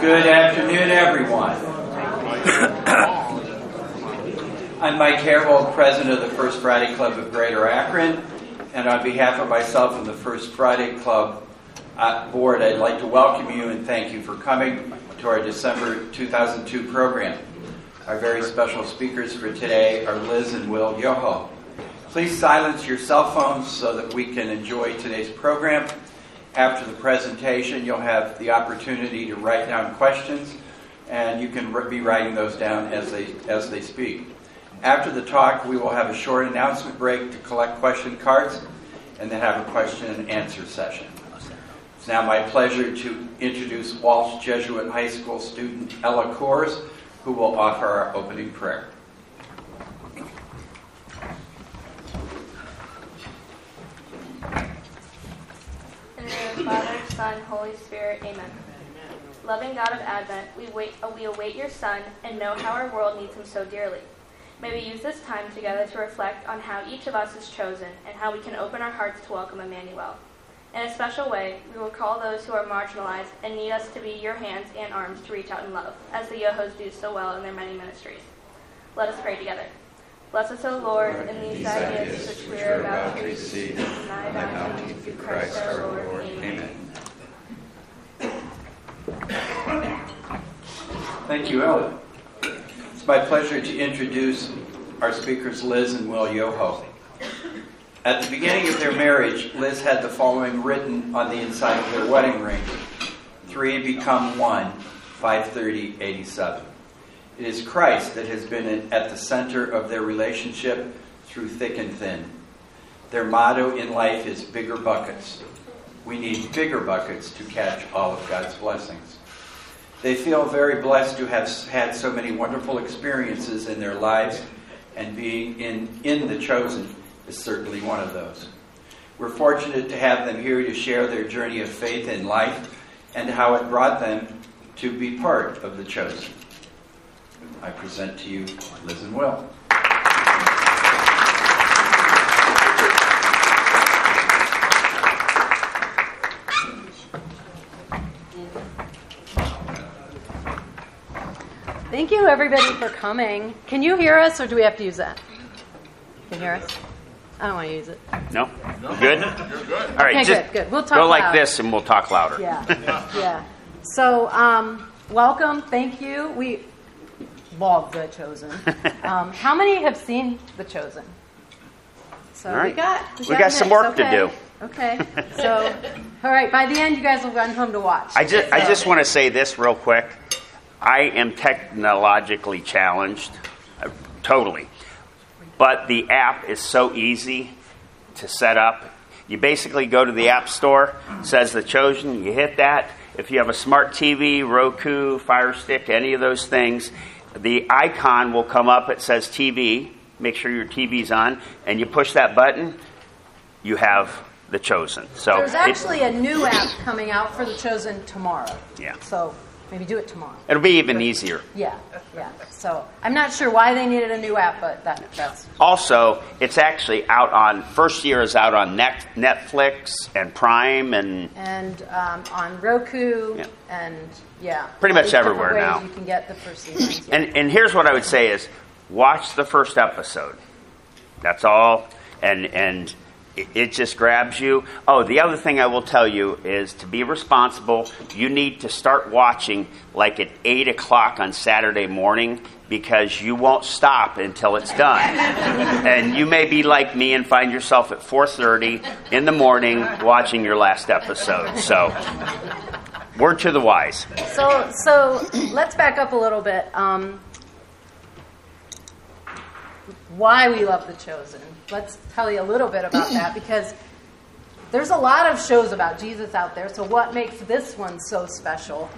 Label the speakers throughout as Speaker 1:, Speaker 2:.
Speaker 1: Good afternoon, everyone. I'm Mike Herbold, president of the First Friday Club of Greater Akron, and on behalf of myself and the First Friday Club board, I'd like to welcome you and thank you for coming to our December 2002 program. Our very special speakers for today are Liz and Will Yoho. Please silence your cell phones so that we can enjoy today's program. After the presentation, you'll have the opportunity to write down questions, and you can be writing those down as they speak. After the talk, we will have a short announcement break to collect question cards, and then have a question and answer session. It's now my pleasure to introduce Walsh Jesuit High School student Ella Kors, who will offer our opening prayer.
Speaker 2: Father, Son, Holy Spirit, Amen. Loving God of Advent, we await your Son and know how our world needs him so dearly. May we use this time together to reflect on how each of us is chosen and how we can open our hearts to welcome Emmanuel. In a special way, we will call those who are marginalized and need us to be your hands and arms to reach out in love, as the Yohos do so well in their many ministries. Let us pray together. Bless us, O Lord, in these ideas which we are about to receive from thy bounty through Christ our Lord. Amen.
Speaker 1: Thank you, Ella. It's my pleasure to introduce our speakers, Liz and Will Yoho. At the beginning of their marriage, Liz had the following written on the inside of their wedding ring: 3 become 1, 530-87. It is Christ that has been at the center of their relationship through thick and thin. Their motto in life is bigger buckets. We need bigger buckets to catch all of God's blessings. They feel very blessed to have had so many wonderful experiences in their lives, and being in The Chosen is certainly one of those. We're fortunate to have them here to share their journey of faith in life and how it brought them to be part of The Chosen. I present to you Liz and Will.
Speaker 3: Thank you, everybody, for coming. Can you hear us, or do we have to use that? Can you hear us? I don't want to use it.
Speaker 4: No? Good? You're good. All right,
Speaker 3: Okay,
Speaker 4: just
Speaker 3: good. We'll talk
Speaker 4: go like
Speaker 3: loud.
Speaker 4: this and we'll talk louder.
Speaker 3: Yeah. So, welcome. Thank you. We love The Chosen. How many have seen The Chosen? So
Speaker 4: All right.
Speaker 3: we got
Speaker 4: some
Speaker 3: mix.
Speaker 4: work to do.
Speaker 3: Okay. So, all right. By the end, you guys will run home to watch.
Speaker 4: I just want to say this real quick. I am technologically challenged, totally. But the app is so easy to set up. You basically go to the App Store, says The Chosen, you hit that. If you have a smart TV, Roku, Fire Stick, any of those things, the icon will come up. It says TV. Make sure your TV's on. And you push that button, you have The Chosen. So
Speaker 3: there's actually a new app coming out for The Chosen tomorrow.
Speaker 4: Yeah.
Speaker 3: So maybe do it tomorrow.
Speaker 4: It'll be even easier.
Speaker 3: Yeah. So I'm not sure why they needed a new app, but that's...
Speaker 4: Also, it's actually out on, first year is out on Netflix and Prime and
Speaker 3: on Roku,
Speaker 4: Yeah.
Speaker 3: and
Speaker 4: Pretty much
Speaker 3: all these
Speaker 4: everywhere
Speaker 3: different
Speaker 4: now.
Speaker 3: ways you can get the first seasons. Yeah.
Speaker 4: And here's what I would say is, watch the first episode. That's all. And it just grabs you. Oh, the other thing I will tell you is to be responsible, you need to start watching like at 8 o'clock on Saturday morning, because you won't stop until it's done. And you may be like me and find yourself at 4:30 in the morning watching your last episode. So, word to the wise.
Speaker 3: So let's back up a little bit. Why we love The Chosen. Let's tell you a little bit about that, because there's a lot of shows about Jesus out there. So what makes this one so special?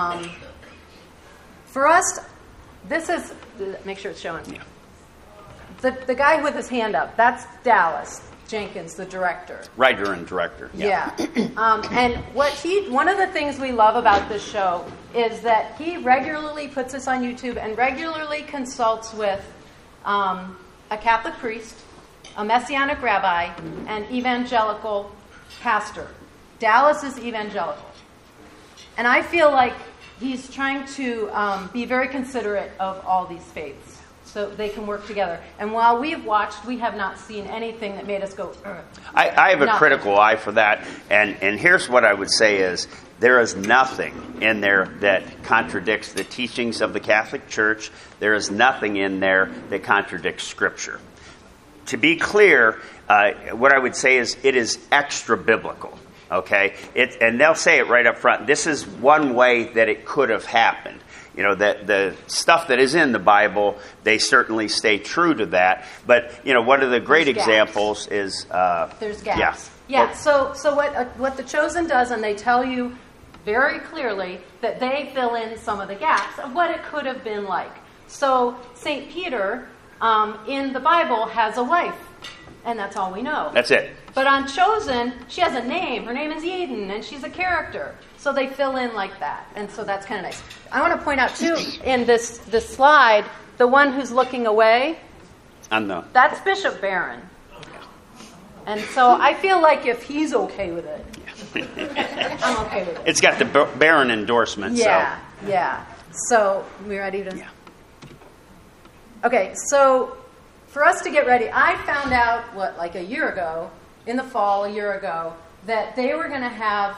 Speaker 3: For us, this is... Make sure it's showing.
Speaker 4: Yeah.
Speaker 3: The guy with his hand up, that's Dallas Jenkins, the director.
Speaker 4: Writer and director.
Speaker 3: Yeah. And one of the things we love about this show is that he regularly puts this on YouTube and regularly consults with a Catholic priest, a Messianic rabbi, and evangelical pastor. Dallas is evangelical. And I feel like he's trying to be very considerate of all these faiths so they can work together. And while we've watched, we have not seen anything that made us go, ugh.
Speaker 4: I have a
Speaker 3: Nothing.
Speaker 4: critical eye for that, and here's what I would say is there is nothing in there that contradicts the teachings of the Catholic Church. There is nothing in there that contradicts Scripture. To be clear, what I would say is it is extra biblical. Okay, and they'll say it right up front. This is one way that it could have happened. You know, that the stuff that is in the Bible, they certainly stay true to that. But, you know, one of the great
Speaker 3: There's gaps.
Speaker 4: examples is...
Speaker 3: There's gaps. Yeah, so what The Chosen does, and they tell you very clearly that they fill in some of the gaps of what it could have been like. So St. Peter in the Bible has a wife, and that's all we know.
Speaker 4: That's it.
Speaker 3: But on Chosen, she has a name. Her name is Eden, and she's a character. So they fill in like that. And so that's kind of nice. I want to point out, too, in this slide, the one who's looking away, that's Bishop Barron. And so I feel like if he's okay with it, I'm okay with it.
Speaker 4: It's got the Barron endorsement.
Speaker 3: Yeah,
Speaker 4: so.
Speaker 3: yeah. So, we ready to...
Speaker 4: Yeah.
Speaker 3: Okay, so for us to get ready, I found out, like a year ago, in the fall, a year ago, that they were going to have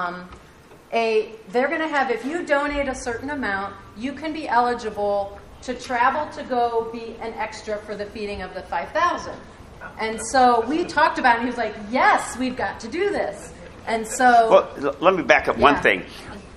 Speaker 3: if you donate a certain amount, you can be eligible to travel to go be an extra for the feeding of the 5,000. And so we talked about it, and he was like, yes, we've got to do this. And so...
Speaker 4: Well, let me back up one thing.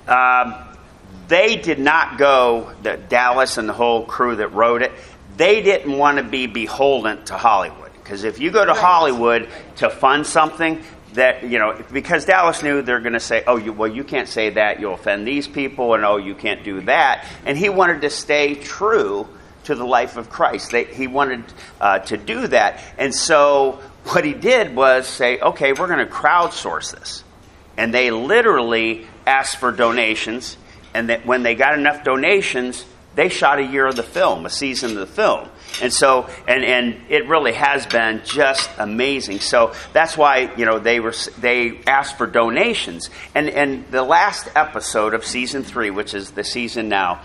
Speaker 4: They did not go, Dallas and the whole crew that wrote it, they didn't want to be beholden to Hollywood. Because if you go to Hollywood to fund something, that, you know, because Dallas knew they're going to say, you can't say that, you'll offend these people, and you can't do that. And he wanted to stay true to the life of Christ. He wanted to do that. And so what he did was say, okay, we're going to crowdsource this. And they literally asked for donations. And that when they got enough donations, they shot a year of the film, a season of the film. And so, and it really has been just amazing. So that's why, you know, they asked for donations. And the last episode of season 3, which is the season now,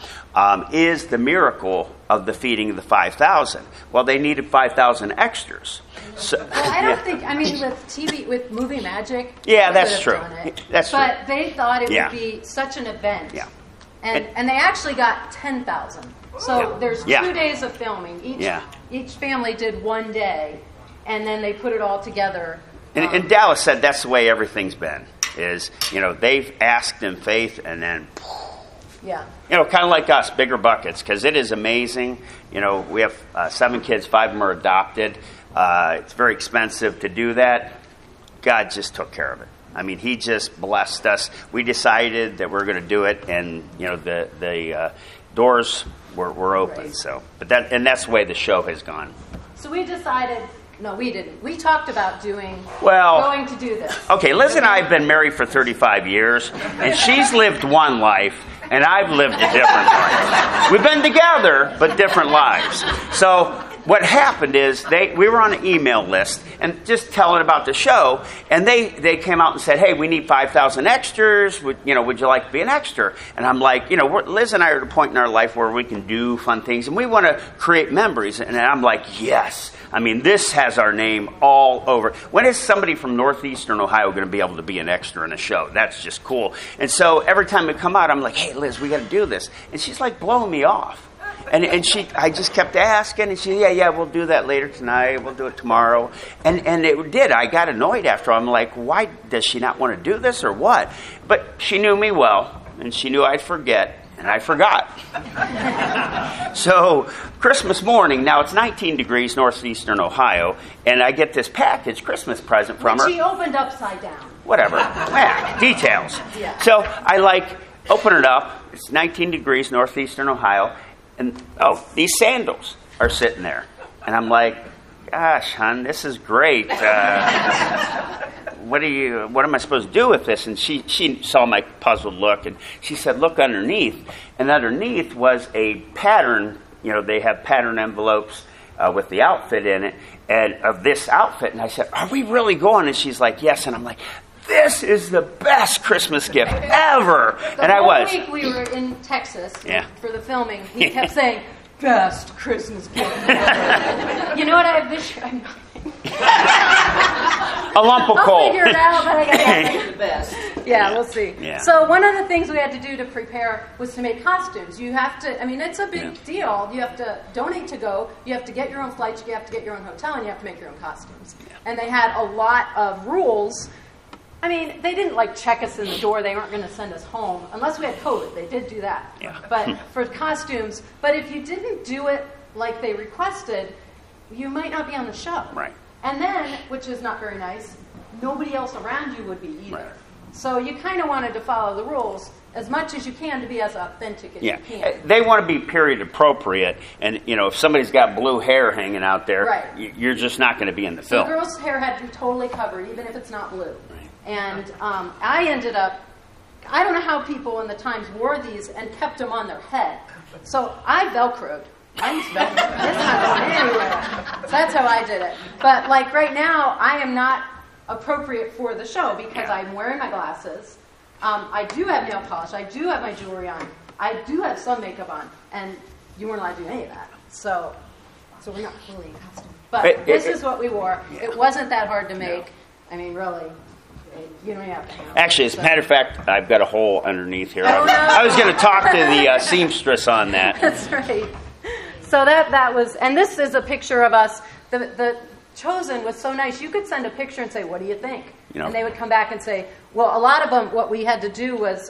Speaker 4: is the miracle of the feeding of the 5,000. Well, they needed 5,000 extras. So,
Speaker 3: well, I don't think, with movie magic,
Speaker 4: yeah,
Speaker 3: they
Speaker 4: that's
Speaker 3: could
Speaker 4: true.
Speaker 3: have done it.
Speaker 4: That's true.
Speaker 3: But they thought it would be such an event.
Speaker 4: Yeah.
Speaker 3: And they actually got 10,000. So there's 2 days of filming. Each family did 1 day, and then they put it all together.
Speaker 4: And Dallas said that's the way everything's been. Is, you know, they've asked in faith, and then,
Speaker 3: yeah,
Speaker 4: you know, kind of like us, bigger buckets, because it is amazing. You know, we have 7 kids, 5 of them are adopted. It's very expensive to do that. God just took care of it. I mean, He just blessed us. We decided that we're going to do it, and you know, the doors were open.
Speaker 3: Right.
Speaker 4: So, that's the way the show has gone.
Speaker 3: So we decided. No, we didn't. We talked about going to do this.
Speaker 4: Okay, Liz and I have been married for 35 years, and she's lived one life, and I've lived a different life. We've been together, but different lives. So what happened is we were on an email list and just telling about the show, and they came out and said, hey, we need 5,000 extras. Would you like to be an extra? And I'm like, you know, Liz and I are at a point in our life where we can do fun things, and we want to create memories. And I'm like, yes. I mean, this has our name all over. When is somebody from northeastern Ohio going to be able to be an extra in a show? That's just cool. And so every time we come out, I'm like, hey, Liz, we got to do this. And she's like blowing me off. And I just kept asking, and she, yeah, we'll do that later tonight. We'll do it tomorrow. And it did. I got annoyed after. I'm like, why does she not want to do this or what? But she knew me well, and she knew I'd forget. And I forgot. So, Christmas morning, now it's 19 degrees northeastern Ohio, and I get this package, Christmas present from her.
Speaker 3: She opened upside down.
Speaker 4: Whatever. Yeah, details.
Speaker 3: Yeah.
Speaker 4: So, I open it up. It's 19 degrees northeastern Ohio, and, these sandals are sitting there. And I'm like, gosh, hon, this is great. What am I supposed to do with this? And she saw my puzzled look, and she said, look underneath. And underneath was a pattern. You know, they have pattern envelopes with the outfit in it, and of this outfit. And I said, are we really going? And she's like, yes. And I'm like, this is the best Christmas gift ever. And I was.
Speaker 3: The whole week we were in Texas for the filming, he kept saying, best Christmas gift ever. You know what I have this year?
Speaker 4: A lump of coal.
Speaker 3: I'll figure it out, but I got
Speaker 5: The best.
Speaker 3: Yeah, we'll see.
Speaker 4: Yeah.
Speaker 3: So one of the things we had to do to prepare was to make costumes. You have to, I mean, it's a big deal. You have to donate to go. You have to get your own flights. You have to get your own hotel, and you have to make your own costumes.
Speaker 4: Yeah.
Speaker 3: And they had a lot of rules. I mean, they didn't like check us in the door. They weren't going to send us home unless we had COVID. They did do that.
Speaker 4: Yeah.
Speaker 3: But for costumes, but if you didn't do it like they requested, you might not be on the show.
Speaker 4: Right.
Speaker 3: And then, which is not very nice, nobody else around you would be either.
Speaker 4: Right.
Speaker 3: So you kind of wanted to follow the rules as much as you can to be as authentic as you can.
Speaker 4: They want to be period appropriate, and if somebody's got blue hair hanging out there,
Speaker 3: Right.
Speaker 4: you're just not going to be in the
Speaker 3: So
Speaker 4: film.
Speaker 3: the girl's hair had to be totally covered, even if it's not blue.
Speaker 4: Right.
Speaker 3: And I ended up, I don't know how people in the Times wore these and kept them on their head. So I Velcroed. Mine's Velcroed. It's not going anywhere. So that's how I did it. But like right now, I am not appropriate for the show because I'm wearing my glasses. I do have nail polish. I do have my jewelry on. I do have some makeup on. And you weren't allowed to do any of that. So we're not fully in costume. But this is what we wore.
Speaker 4: Yeah.
Speaker 3: It wasn't that hard to make. I mean, really. You don't have to.
Speaker 4: Actually, as a matter of fact, I've got a hole underneath here.
Speaker 3: Oh, no.
Speaker 4: I was going to talk to the seamstress on that.
Speaker 3: That's right. So that was, and this is a picture of us. The Chosen was so nice. You could send a picture and say, "What do you think?" And they would come back and say, "Well, a lot of them, what we had to do was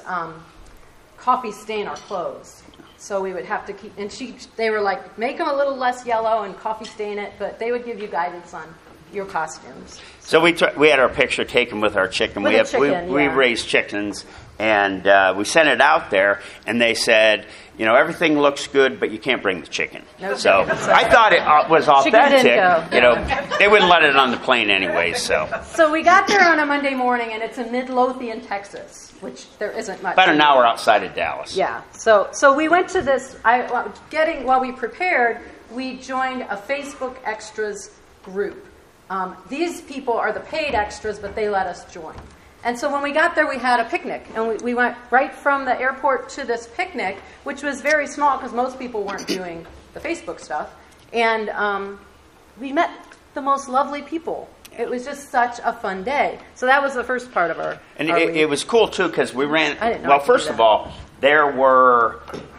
Speaker 3: coffee stain our clothes." So we would have to keep. And they were like, "Make them a little less yellow and coffee stain it," but they would give you guidance on your costumes.
Speaker 4: So we had our picture taken with our chicken.
Speaker 3: With
Speaker 4: We raised chickens, and we sent it out there, and they said, everything looks good, but you can't bring the chicken.
Speaker 3: No
Speaker 4: so
Speaker 3: chicken.
Speaker 4: I thought it was authentic.
Speaker 3: Chicken didn't go.
Speaker 4: They wouldn't let it on the plane anyway.
Speaker 3: So we got there on a Monday morning, and it's in Midlothian, Texas, which there isn't much.
Speaker 4: About an hour outside of Dallas.
Speaker 3: Yeah. So we went to this. While we prepared, we joined a Facebook extras group. These people are the paid extras, but they let us join. And so when we got there, we had a picnic. And we went right from the airport to this picnic, which was very small because most people weren't doing the Facebook stuff. And we met the most lovely people. It was just such a fun day. So that was the first part of our
Speaker 4: And
Speaker 3: our
Speaker 4: it was cool, too, because we ran...
Speaker 3: I didn't know I
Speaker 4: Well,
Speaker 3: could
Speaker 4: first
Speaker 3: do
Speaker 4: of
Speaker 3: that.
Speaker 4: all, there were...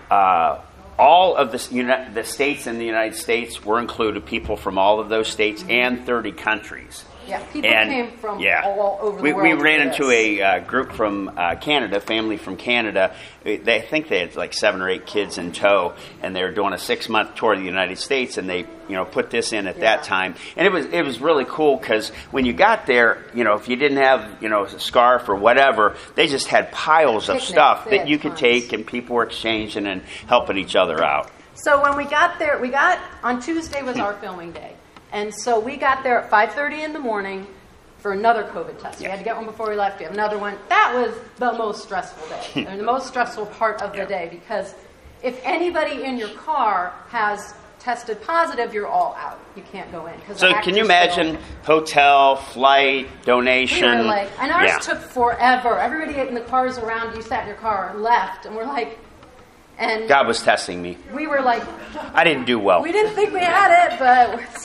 Speaker 4: all of the states in the United States were included, people from all of those states and 30 countries.
Speaker 3: Yeah, people came from all over the world.
Speaker 4: We ran
Speaker 3: for
Speaker 4: into
Speaker 3: this.
Speaker 4: a group from Canada, family from Canada. I think they had like 7 or 8 kids in tow, and they were doing a 6-month tour of the United States, and they put this in at that time. And it was really cool because when you got there, if you didn't have a scarf or whatever, they just had piles of
Speaker 3: Picnics.
Speaker 4: stuff
Speaker 3: They
Speaker 4: that
Speaker 3: had
Speaker 4: you could
Speaker 3: tons.
Speaker 4: take, and people were exchanging and helping each other out.
Speaker 3: So when we got there, on Tuesday was our filming day. And so we got there at 5:30 in the morning for another COVID test. We had to get one before we left. We have another one. That was the most stressful day, and the most stressful part of the day, because if anybody in your car has tested positive, you're all out. You can't go in.
Speaker 4: So can you imagine hotel, flight, donation?
Speaker 3: We were and ours took forever. Everybody in the cars around you sat in your car and left, and we're like, and
Speaker 4: God was testing me.
Speaker 3: we were like,
Speaker 4: I didn't do well.
Speaker 3: we didn't think we had it, but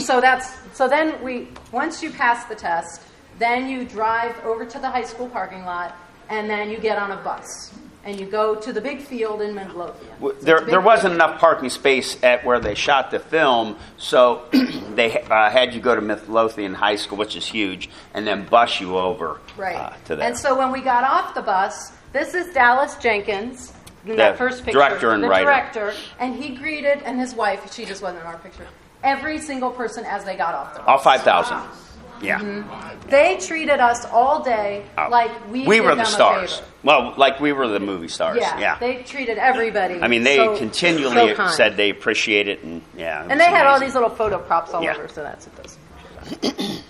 Speaker 3: so then once you pass the test, then you drive over to the high school parking lot, and then you get on a bus and you go to the big field in Midlothian.
Speaker 4: There wasn't enough parking space at where they shot the film, so they had you go to Midlothian High School, which is huge, and then bus you over to there.
Speaker 3: And so when we got off the bus, this is Dallas Jenkins. In that first picture,
Speaker 4: director and writer.
Speaker 3: Director, and he greeted, and his wife, she just wasn't in our picture, every single person as they got off the bus.
Speaker 4: All 5,000. Yeah.
Speaker 3: Mm-hmm. They treated us all day like we did
Speaker 4: were the
Speaker 3: them
Speaker 4: stars.
Speaker 3: a favor.
Speaker 4: Well, like we were the movie stars. Yeah.
Speaker 3: They treated everybody.
Speaker 4: I mean, they
Speaker 3: so
Speaker 4: continually
Speaker 3: kind.
Speaker 4: said they appreciate it, and
Speaker 3: And they had all these little photo props all
Speaker 4: Yeah.
Speaker 3: over, so that's what those.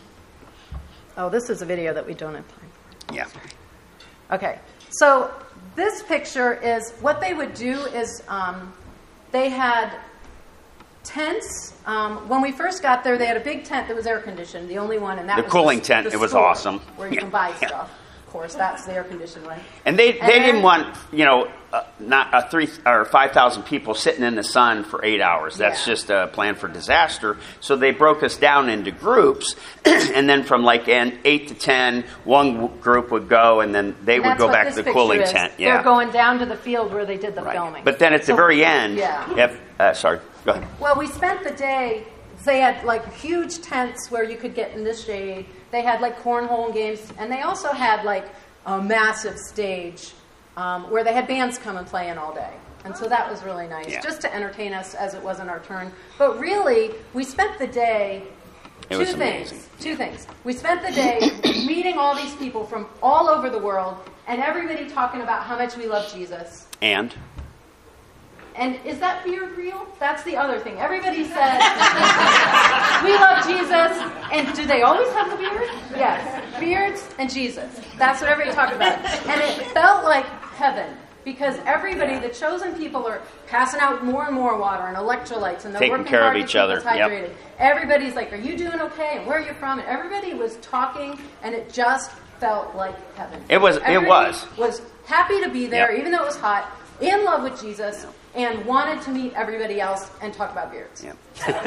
Speaker 3: Oh, this is a video that we don't have time for.
Speaker 4: Yeah.
Speaker 3: Okay, so this picture is what they would do is they had tents. When we first got there, they had a big tent that was air conditioned, the only one, and that
Speaker 4: The
Speaker 3: was
Speaker 4: cooling tent,
Speaker 3: the
Speaker 4: it was
Speaker 3: store,
Speaker 4: awesome.
Speaker 3: where you can buy stuff. Of course, that's the air conditioned one.
Speaker 4: And they
Speaker 3: then-
Speaker 4: didn't want, not 3,000 or 5,000 people sitting in the sun for 8 hours. That's
Speaker 3: Yeah.
Speaker 4: just a plan for disaster. So they broke us down into groups, and then from 8 to 10, one group would go, and then they would
Speaker 3: That's
Speaker 4: go
Speaker 3: what
Speaker 4: back
Speaker 3: this
Speaker 4: to the
Speaker 3: picture
Speaker 4: cooling
Speaker 3: is.
Speaker 4: tent.
Speaker 3: They're
Speaker 4: Yeah,
Speaker 3: going down to the field where they did the
Speaker 4: right.
Speaker 3: filming.
Speaker 4: But then at the
Speaker 3: So-
Speaker 4: very end,
Speaker 3: Yeah.
Speaker 4: sorry, go ahead.
Speaker 3: Well, we spent the day. They had huge tents where you could get in the shade. They had cornhole games, and they also had a massive stage where they had bands come and play in all day. And so that was really nice,
Speaker 4: Yeah.
Speaker 3: just to entertain us as it wasn't our turn. But really, we spent the day.
Speaker 4: It was amazing.
Speaker 3: Two things. We spent the day meeting all these people from all over the world, and everybody talking about how much we love Jesus.
Speaker 4: And
Speaker 3: And is that beard real? That's the other thing. Everybody says, we love Jesus. And do they always have the beard? Yes. Beards and Jesus. That's what everybody talked about. And it felt like heaven. Because everybody, the chosen people, are passing out more and more water and electrolytes. And they're
Speaker 4: Taking
Speaker 3: working
Speaker 4: care
Speaker 3: hard
Speaker 4: of
Speaker 3: to
Speaker 4: each
Speaker 3: keep
Speaker 4: other.
Speaker 3: us hydrated. Everybody's like, are you doing okay? And where are you from? And everybody was talking. And it just felt like heaven. Everybody was happy to be there, even though it was hot, in love with Jesus, and wanted to meet everybody else and talk about beards.
Speaker 4: Yeah.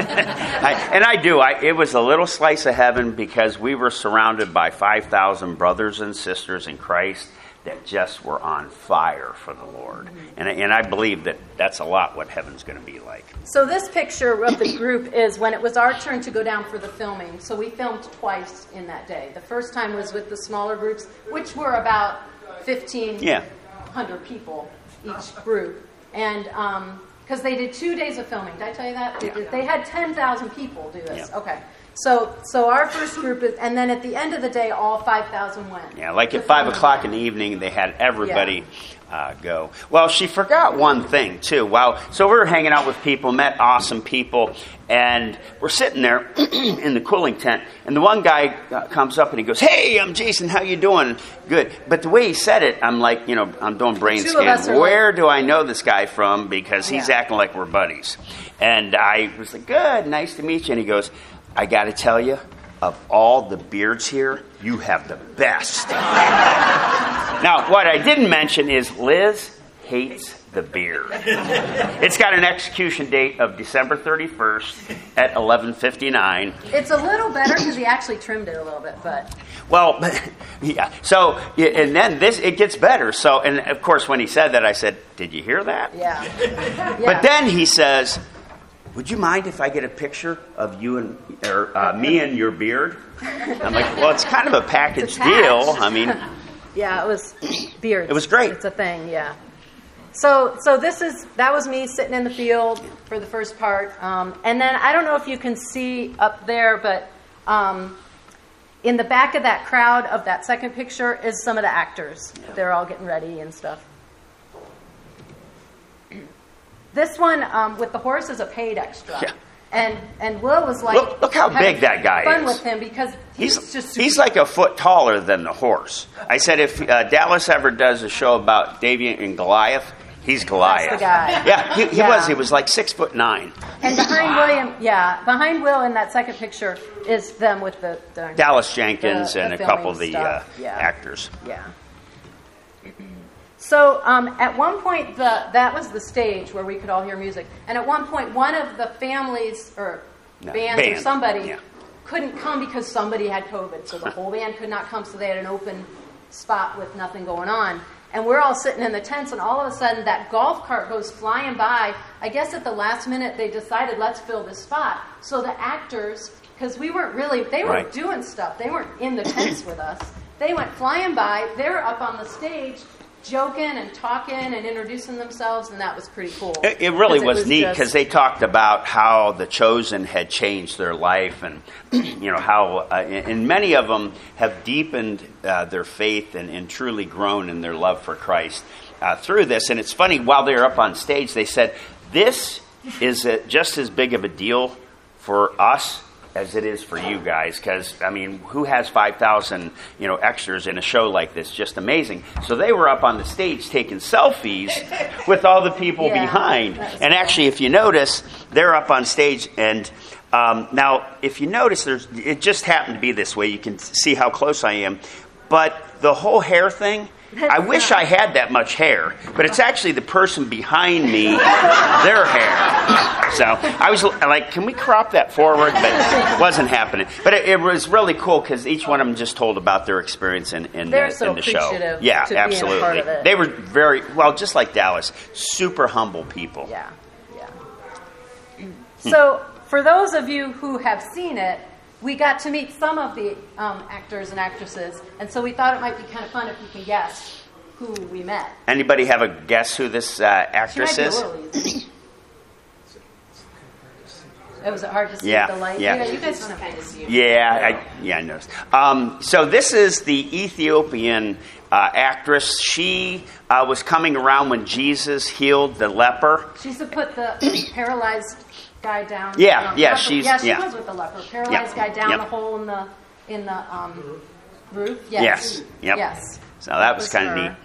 Speaker 4: It was a little slice of heaven because we were surrounded by 5,000 brothers and sisters in Christ that just were on fire for the Lord. And I believe that's a lot what heaven's going to be like.
Speaker 3: So this picture of the group is when it was our turn to go down for the filming. So we filmed twice in that day. The first time was with the smaller groups, which were about 1,500 people each group. And because they did 2 days of filming. Did I tell you that? They had 10,000 people do this.
Speaker 4: Yeah.
Speaker 3: Okay. So our first group is, and then at the end of the day, all 5,000 went.
Speaker 4: Yeah, at 5 o'clock in the evening, they had everybody go. Well, she forgot one thing, too. So we were hanging out with people, met awesome people, and we're sitting there in the cooling tent, and the one guy comes up and he goes, "Hey, I'm Jason, how you doing?" Good. But the way he said it, I'm like, I'm doing brain scan. Where do I know this guy from? Because he's acting like we're buddies. And I was like, "Good, nice to meet you." And he goes, "I got to tell you, of all the beards here, you have the best." Now, what I didn't mention is Liz hates the beard. It's got an execution date of December 31st at 11:59.
Speaker 3: It's a little better because he actually trimmed it a little bit, but...
Speaker 4: Well, yeah. So, and then it gets better. So, and of course, when he said that, I said, "Did you hear that?"
Speaker 3: Yeah.
Speaker 4: But then he says, "Would you mind if I get a picture of you and me and your beard?" I'm like, "Well, it's kind of a package deal. I mean..."
Speaker 3: Yeah, it was beards.
Speaker 4: It was great.
Speaker 3: It's a thing, yeah. So that was me sitting in the field for the first part. And then I don't know if you can see up there, but in the back of that crowd of that second picture is some of the actors. Yeah. They're all getting ready and stuff. This one with the horse is a paid extra.
Speaker 4: Yeah.
Speaker 3: And Will was like,
Speaker 4: look how big that guy is.
Speaker 3: Fun with him because he's
Speaker 4: like a foot taller than the horse. I said if Dallas ever does a show about David and Goliath, he's Goliath.
Speaker 3: That's the guy.
Speaker 4: Yeah, he was like 6'9".
Speaker 3: And behind Will in that second picture is them with the
Speaker 4: Dallas Jenkins and a couple of the
Speaker 3: yeah.
Speaker 4: actors.
Speaker 3: Yeah. So at one point, that was the stage where we could all hear music. And at one point, one of the families or bands or somebody couldn't come because somebody had COVID. So the whole band could not come, so they had an open spot with nothing going on. And we're all sitting in the tents, and all of a sudden that golf cart goes flying by. I guess at the last minute they decided, let's fill this spot. So the actors, because we weren't really, they were doing stuff. They weren't in the tents with us. They went flying by. They were up on the stage joking and talking and introducing themselves, and that was pretty cool.
Speaker 4: It really was neat because they talked about how the Chosen had changed their life, and how and many of them have deepened their faith and truly grown in their love for Christ through this. And it's funny, while they were up on stage, they said, "This is just as big of a deal for us as it is for you guys, because, I mean, who has 5,000, extras in a show like this? Just amazing. So they were up on the stage taking selfies with all the people behind. And actually, if you notice, they're up on stage, and now, if you notice, it just happened to be this way. You can see how close I am. But the whole hair thing, I wish I had that much hair, but it's actually the person behind me, their hair. So I was like, can we crop that forward? But it wasn't happening. But it was really cool because each one of them just told about their experience in the show. Yeah,
Speaker 3: to
Speaker 4: absolutely.
Speaker 3: Being a part of it.
Speaker 4: They were very, just like Dallas, super humble people.
Speaker 3: Yeah. So for those of you who have seen it, we got to meet some of the actors and actresses, and so we thought it might be kind of fun if you can guess who we met.
Speaker 4: Anybody have a guess who this actress is?
Speaker 3: She might be a little easy. Was it hard to see
Speaker 4: Yeah,
Speaker 3: with the light?
Speaker 4: yeah.
Speaker 3: You guys don't have to see.
Speaker 4: I noticed. So this is the Ethiopian actress. She was coming around when Jesus healed the leper.
Speaker 3: She used to put the paralyzed guy down.
Speaker 4: She
Speaker 3: was with the leper. Paralyzed guy down the hole in the roof.
Speaker 4: Yes. So that was kind of neat.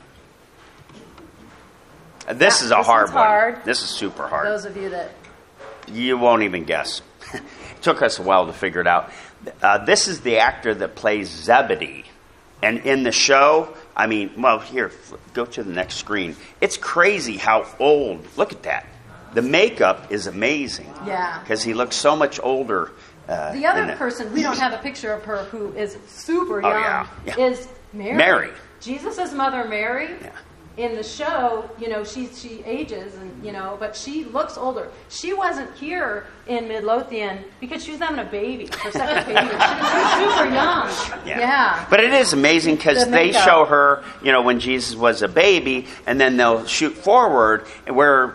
Speaker 4: This is a
Speaker 3: this
Speaker 4: hard
Speaker 3: one's
Speaker 4: one.
Speaker 3: hard.
Speaker 4: This is super hard.
Speaker 3: Those of you that
Speaker 4: You won't even guess. It took us a while to figure it out. This is the actor that plays Zebedee. And in the show, here, go to the next screen. It's crazy how old. Look at that. The makeup is amazing.
Speaker 3: Yeah.
Speaker 4: Because he looks so much older.
Speaker 3: The other person, we don't have a picture of her, who is super young, is Mary. Jesus' mother, Mary.
Speaker 4: Yeah.
Speaker 3: In the show, she ages, and but she looks older. She wasn't here in Midlothian because she was having a baby, her second baby. She was super young. Yeah.
Speaker 4: But it is amazing because they show her, when Jesus was a baby, and then they'll shoot forward where,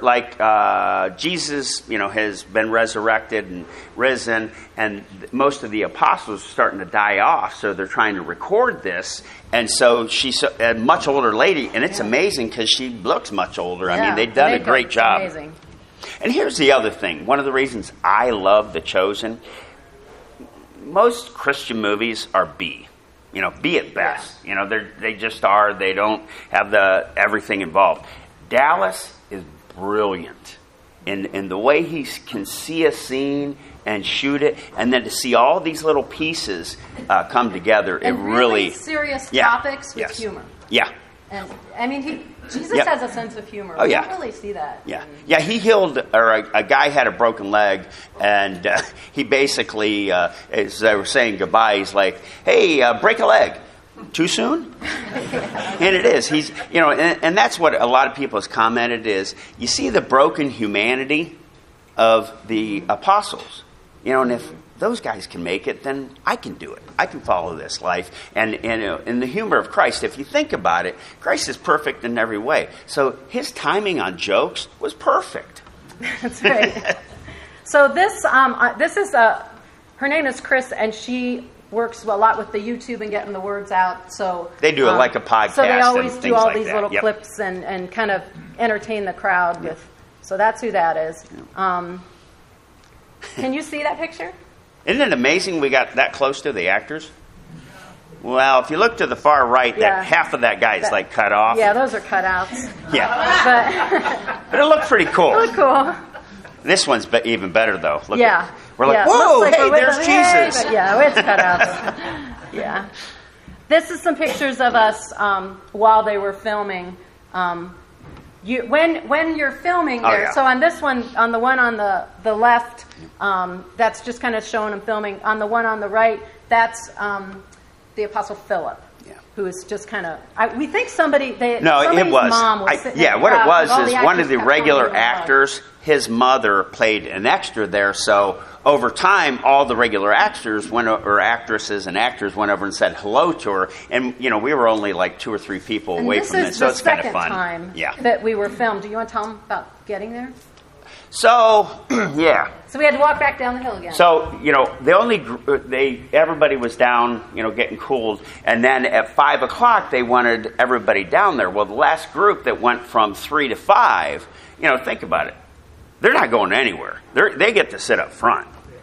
Speaker 4: Jesus, has been resurrected and risen, and most of the apostles are starting to die off, so they're trying to record this. And so she's a much older lady, and it's amazing because she looks much older. I mean, they've done a great job.
Speaker 3: Amazing.
Speaker 4: And here's the other thing. One of the reasons I love The Chosen, most Christian movies are B. B at best. They just are. They don't have everything involved. Dallas is brilliant in the way he can see a scene and shoot it, and then to see all these little pieces come together,
Speaker 3: and
Speaker 4: it really
Speaker 3: serious topics with humor.
Speaker 4: Yeah.
Speaker 3: And Jesus has a sense of humor.
Speaker 4: Oh,
Speaker 3: You don't really see that.
Speaker 4: Yeah. He healed, or a guy had a broken leg, and he basically, as they were saying goodbye, he's like, "Hey, break a leg." Too soon? And it is. He's, and that's what a lot of people has commented is, you see the broken humanity of the apostles. And if those guys can make it, then I can do it. I can follow this life. And in the humor of Christ, if you think about it, Christ is perfect in every way. So his timing on jokes was perfect.
Speaker 3: That's right. So this is her name is Chris, and she works a lot with the YouTube and getting the words out. So
Speaker 4: they do it like a podcast.
Speaker 3: So they always
Speaker 4: and
Speaker 3: do all
Speaker 4: like
Speaker 3: these
Speaker 4: that.
Speaker 3: little clips and kind of entertain the crowd with. So that's who that is. Can you see that picture?
Speaker 4: Isn't it amazing we got that close to the actors? Well, if you look to the far right, that half of that guy is cut off.
Speaker 3: Yeah, those are cutouts.
Speaker 4: Yeah. But it looked pretty cool.
Speaker 3: It looked cool.
Speaker 4: This one's even better, though. Look we're
Speaker 3: like,
Speaker 4: whoa, hey, there's Jesus.
Speaker 3: It's cutouts. Yeah. This is some pictures of us while they were filming. When you're filming there, so on this one, on the one on the left, that's just kind of showing them filming. On the one on the right, that's the Apostle Philip, who is just kind of. We think somebody's mom was sitting there.
Speaker 4: What it was is one of the regular actors. His mother played an extra there, so over time, all the regular actors or actresses and actors went over and said hello to her, and we were only like 2 or 3 people away from it, so it's kind of fun.
Speaker 3: This is the second time that we were filmed. Do you want to tell them about getting there?
Speaker 4: So,
Speaker 3: So we had to walk back down the hill again.
Speaker 4: So, everybody was down, getting cooled. And then at 5 o'clock, they wanted everybody down there. Well, the last group that went from 3 to 5, think about it. They're not going anywhere. They get to sit up front.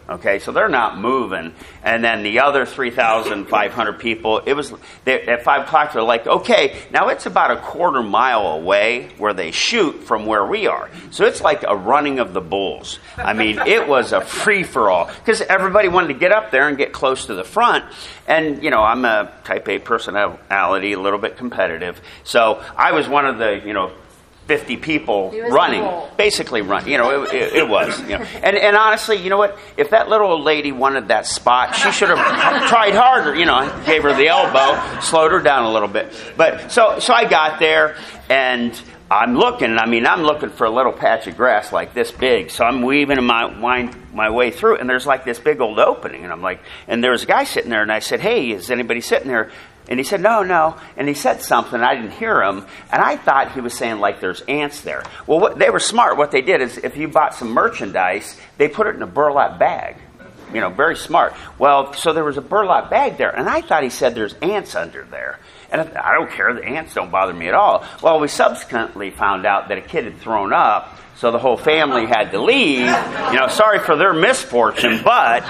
Speaker 4: Okay, so they're not moving. And then the other 3,500 people, at 5 o'clock, they're like, okay, now it's about a quarter mile away where they shoot from where we are. So it's like a running of the bulls. I mean, it was a free-for-all. Because everybody wanted to get up there and get close to the front. And, I'm a type A personality, a little bit competitive. So I was one of the, 50 people running, basically running. It was. And honestly, you know what? If that little old lady wanted that spot, she should have tried harder. Gave her the elbow, slowed her down a little bit. But so I got there, and I'm looking. I'm looking for a little patch of grass like this big. So I'm weaving my way through, and there's like this big old opening, and I'm like, and there was a guy sitting there, and I said, "Hey, is anybody sitting there?" And he said, no. And he said something. I didn't hear him. And I thought he was saying, like, there's ants there. Well, they were smart. What they did is if you bought some merchandise, they put it in a burlap bag. Very smart. Well, so there was a burlap bag there. And I thought he said there's ants under there. And I don't care. The ants don't bother me at all. Well, we subsequently found out that a kid had thrown up. So the whole family had to leave, sorry for their misfortune, but,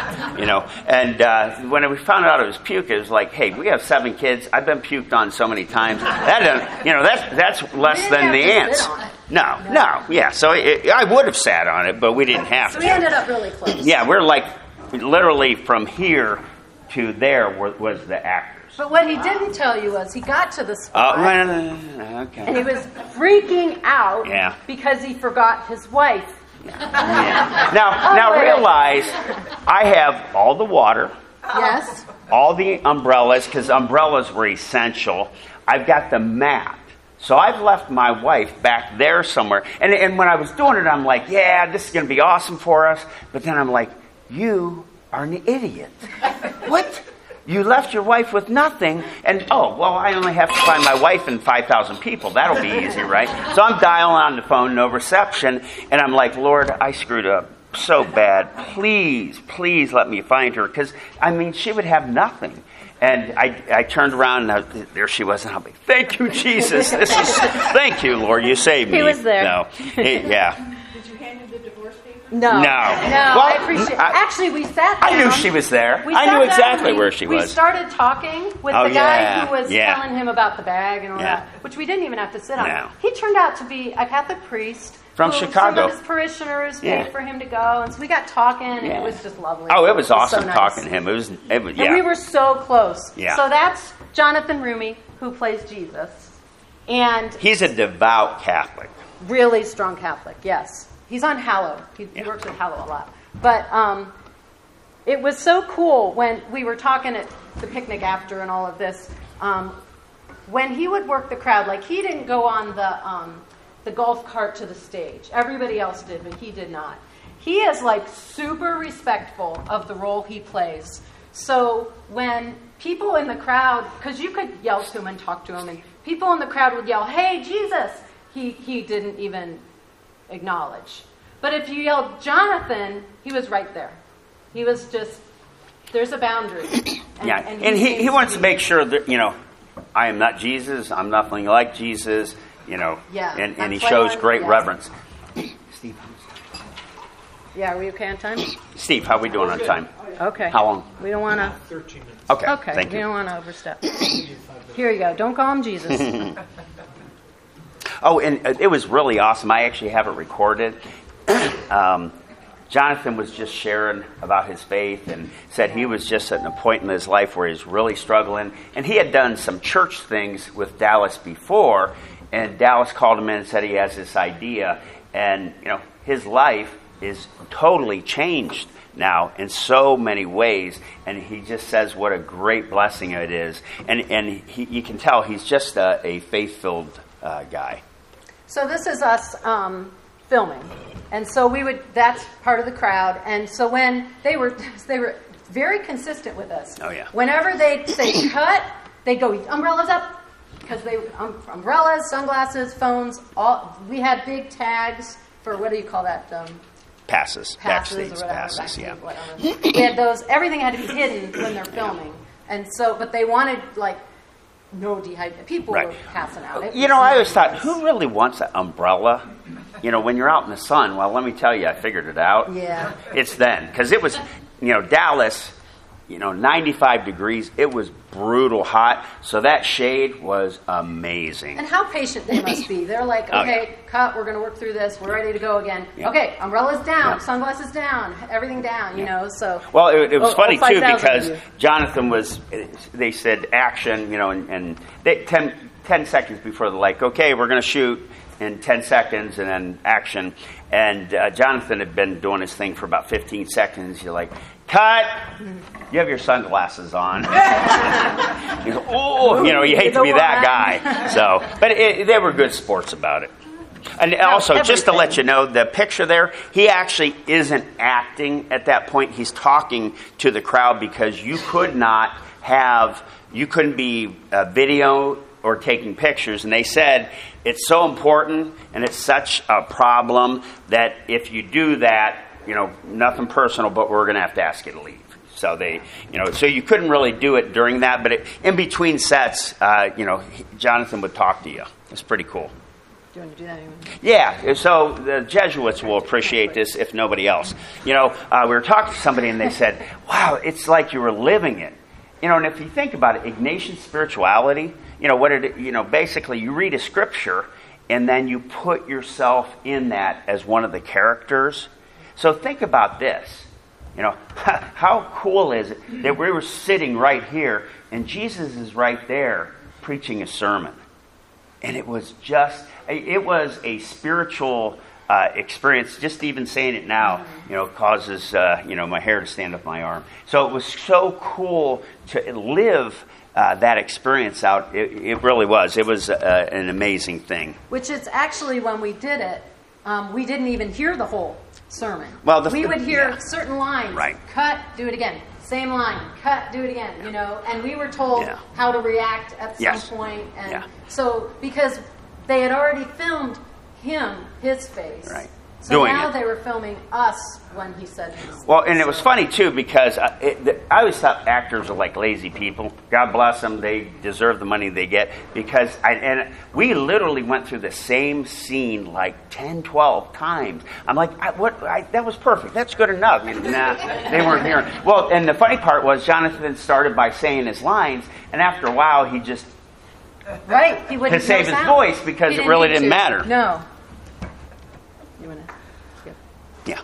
Speaker 4: and when we found out it was puke, it was like, hey, we have 7 kids. I've been puked on so many times. That's less than the ants. No, yeah. So I would have sat on it, but we didn't have to.
Speaker 3: So we ended up really close.
Speaker 4: Yeah, we're like literally from here to there was the actors.
Speaker 3: But what he didn't tell you was he got to the spot,
Speaker 4: okay.
Speaker 3: and he was freaking out because he forgot his wife.
Speaker 4: Yeah. Now realize I have all the water.
Speaker 3: Yes.
Speaker 4: All the umbrellas, because umbrellas were essential. I've got the map. So I've left my wife back there somewhere. And when I was doing it, I'm like, yeah, this is going to be awesome for us. But then I'm like, you are an idiot. What? You left your wife with nothing, and I only have to find my wife and 5,000 people. That'll be easy, right? So I'm dialing on the phone, no reception, and I'm like, Lord, I screwed up so bad. Please let me find her, because, she would have nothing. And I turned around, and there she was, and I'm like, thank you, Jesus. Thank you, Lord, you saved me.
Speaker 3: He was there.
Speaker 4: No, yeah.
Speaker 3: No.
Speaker 4: Well,
Speaker 3: I appreciate it. Actually, we sat there.
Speaker 4: I knew she was there. I knew exactly where she was.
Speaker 3: We started talking with the guy who was telling him about the bag and all that, which we didn't even have to sit on.
Speaker 4: No.
Speaker 3: He turned out to be a Catholic priest.
Speaker 4: From Chicago.
Speaker 3: Some of his parishioners paid for him to go. And so we got talking, and it was just lovely.
Speaker 4: Oh, it was awesome
Speaker 3: so nice.
Speaker 4: talking to him. It was
Speaker 3: And we were so close.
Speaker 4: Yeah.
Speaker 3: So that's Jonathan Rumi, who plays Jesus. And
Speaker 4: he's a devout Catholic.
Speaker 3: Really strong Catholic, yes. He's on Hallow. He works with Hallow a lot. But it was so cool when we were talking at the picnic after and all of this. When he would work the crowd, like he didn't go on the golf cart to the stage. Everybody else did, but he did not. He is like super respectful of the role he plays. So when people in the crowd, because you could yell to him and talk to him, and people in the crowd would yell, "Hey, Jesus!" He didn't even acknowledge. But if you yelled Jonathan, he was right there. He was just, there's a boundary.
Speaker 4: And he wants to make sure that, I am not Jesus, I'm nothing like Jesus, and he shows great reverence. Steve,
Speaker 3: are we okay on time?
Speaker 4: Steve, how are we doing on time?
Speaker 3: Okay.
Speaker 4: How long?
Speaker 3: We don't want to.
Speaker 5: 13 minutes.
Speaker 4: Okay, thank
Speaker 3: we
Speaker 4: you.
Speaker 3: don't want to overstep. Here you go. Don't call him Jesus.
Speaker 4: Oh, and it was really awesome. I actually have it recorded. Jonathan was just sharing about his faith and said he was just at a point in his life where he was really struggling. And he had done some church things with Dallas before, and Dallas called him in and said he has this idea. And, his life is totally changed now in so many ways, and he just says what a great blessing it is. And you can tell he's just a faith-filled guy.
Speaker 3: So this is us filming, and so that's part of the crowd. And so when they were very consistent with us.
Speaker 4: Oh yeah.
Speaker 3: Whenever they say cut, they go umbrellas up, because they umbrellas, sunglasses, phones. We had big tags for, what do you call that?
Speaker 4: Passes, backstage
Speaker 3: or whatever,
Speaker 4: passes, yeah.
Speaker 3: We had those. Everything had to be hidden when they're filming, and so, but they wanted no dehydration. People
Speaker 4: Right.
Speaker 3: were passing out. It
Speaker 4: You
Speaker 3: was
Speaker 4: know, I always thought,
Speaker 3: ridiculous.
Speaker 4: who really wants an umbrella? You know, when you're out in the sun. Well, let me tell you, I figured it out.
Speaker 3: Yeah.
Speaker 4: It's then. Because it was, Dallas, 95 degrees. It was brutal hot. So that shade was amazing.
Speaker 3: And how patient they must be. They're like,
Speaker 4: Oh,
Speaker 3: okay, cut, we're going to work through this. We're ready to go again.
Speaker 4: Yeah.
Speaker 3: Okay, umbrellas down,
Speaker 4: Yeah.
Speaker 3: sunglasses down, everything down, so.
Speaker 4: Well, it was funny, too,
Speaker 3: 5,000
Speaker 4: because
Speaker 3: of you.
Speaker 4: Jonathan they said action, and they, 10 seconds before the like, okay, we're going to shoot in 10 seconds and then action. And Jonathan had been doing his thing for about 15 seconds. You're like, cut! You have your sunglasses on. You go, oh, you hate to be that guy. So, but they were good sports about it. And also, just to let you know, the picture there, he actually isn't acting at that point. He's talking to the crowd because you couldn't be video or taking pictures. And they said it's so important and it's such a problem that if you do that, nothing personal, but we're going to have to ask you to leave. So so you couldn't really do it during that, but in between sets, Jonathan would talk to you. It's pretty cool.
Speaker 3: Do you want to do that anyway?
Speaker 4: Yeah, so the Jesuits will appreciate this if nobody else. We were talking to somebody and they said, wow, it's like you were living it. And if you think about it, Ignatian spirituality, basically you read a scripture and then you put yourself in that as one of the characters. So think about this. How cool is it that we were sitting right here and Jesus is right there preaching a sermon. And it was a spiritual experience. Just even saying it now, causes, my hair to stand up my arm. So it was so cool to live that experience out. It really was. It was an amazing thing.
Speaker 3: Which is actually, when we did it, we didn't even hear the whole sermon.
Speaker 4: Well,
Speaker 3: we would hear certain lines.
Speaker 4: Right.
Speaker 3: Cut, do it again. Same line. Cut, do it again. And we were told how to react at some point. And so, because they had already filmed his face.
Speaker 4: Right.
Speaker 3: So
Speaker 4: Doing
Speaker 3: now
Speaker 4: it.
Speaker 3: they were filming us when he said this.
Speaker 4: Well, and it was funny, too, because I always thought actors are like lazy people. God bless them. They deserve the money they get. Because we literally went through the same scene like 10, 12 times. I'm like, that was perfect. That's good enough. Nah, they weren't hearing. Well, and the funny part was Jonathan started by saying his lines, and after a while he just...
Speaker 3: Right. He wouldn't
Speaker 4: to save his voice because it really didn't matter.
Speaker 3: No. You want to skip?
Speaker 4: Yeah.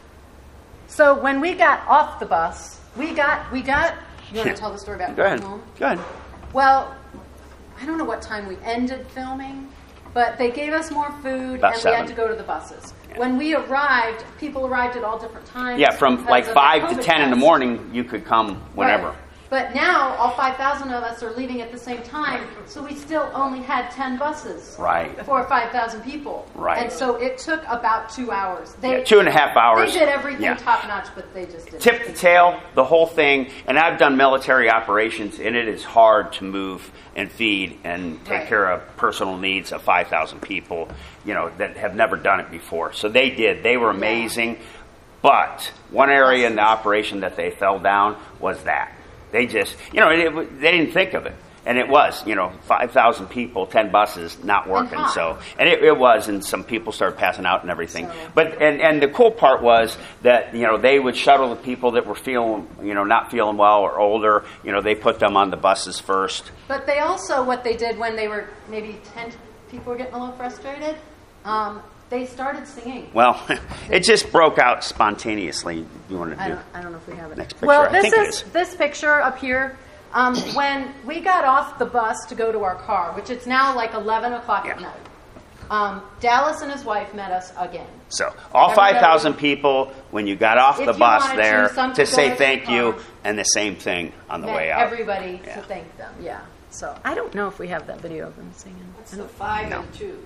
Speaker 3: So when we got off the bus, we got. You want to tell the story about
Speaker 4: Go ahead.
Speaker 3: home?
Speaker 4: Go ahead.
Speaker 3: Well, I don't know what time we ended filming, but they gave us more food
Speaker 4: About
Speaker 3: and
Speaker 4: 7.
Speaker 3: we had to go to the buses. Yeah. When we arrived, people arrived at all different times.
Speaker 4: Yeah, from
Speaker 3: because
Speaker 4: like
Speaker 3: of
Speaker 4: 5
Speaker 3: the
Speaker 4: to
Speaker 3: COVID
Speaker 4: 10 in the
Speaker 3: test.
Speaker 4: morning, you could come whenever.
Speaker 3: Right. But now, all 5,000 of us are leaving at the same time, so we still only had 10 buses.
Speaker 4: Right.
Speaker 3: For 5,000 people.
Speaker 4: Right.
Speaker 3: And so it took about 2 hours.
Speaker 4: 2.5 hours.
Speaker 3: They did everything top-notch, but they just didn't.
Speaker 4: Tip to tail, the whole thing. And I've done military operations, and it is hard to move and feed and take care of personal needs of 5,000 people, that have never done it before. So they did. They were amazing. Yeah. But one area in the operation that they fell down was that. They just, they didn't think of it. And it was, 5,000 people, 10 buses, not working. And it was, and some people started passing out and everything. But and the cool part was that, they would shuttle the people that were feeling, not feeling well or older. They put them on the buses first.
Speaker 3: But they also, what they did when they were, maybe 10 people were getting a little frustrated, they started singing.
Speaker 4: Well, it just broke out spontaneously. You want to do?
Speaker 3: I don't know if we have it.
Speaker 4: Next picture.
Speaker 3: Well,
Speaker 4: I think it is.
Speaker 3: This picture up here. When we got off the bus to go to our car, which it's now like 11 o'clock at night, Dallas and his wife met us again.
Speaker 4: So all 5,000 people, when you got off the bus there, to say thank you, and the same thing on the way out.
Speaker 3: Everybody to thank them. Yeah. So I don't know if we have that video of them singing.
Speaker 5: What's the 5 and 2?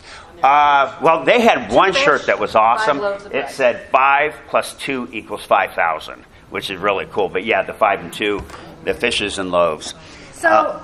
Speaker 4: Well, they had one shirt that was awesome.
Speaker 3: 5 loaves of bread.
Speaker 4: It said 5 + 2 = 5,000, which is really cool. But yeah, the 5 and 2, the fishes and loaves.
Speaker 3: So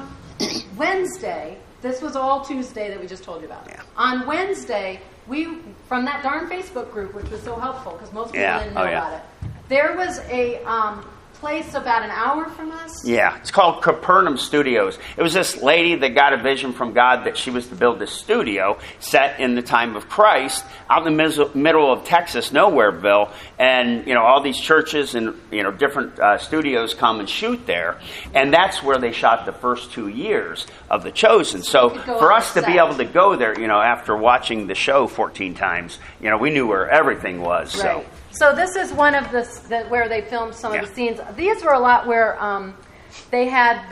Speaker 3: Wednesday, this was all Tuesday that we just told you about.
Speaker 4: Yeah.
Speaker 3: On Wednesday, we, from that darn Facebook group, which was so helpful because most people didn't know about it, there was a place about an hour from us.
Speaker 4: Yeah, it's called Capernaum Studios. It was this lady that got a vision from God that she was to build this studio set in the time of Christ out in the middle of Texas, Nowhereville, and all these churches and different studios come and shoot there, and that's where they shot the first 2 years of The Chosen. So for us to be able to go there, after watching the show 14 times, we knew where everything was.
Speaker 3: Right. So this is one of the where they filmed some of the scenes. These were a lot where they had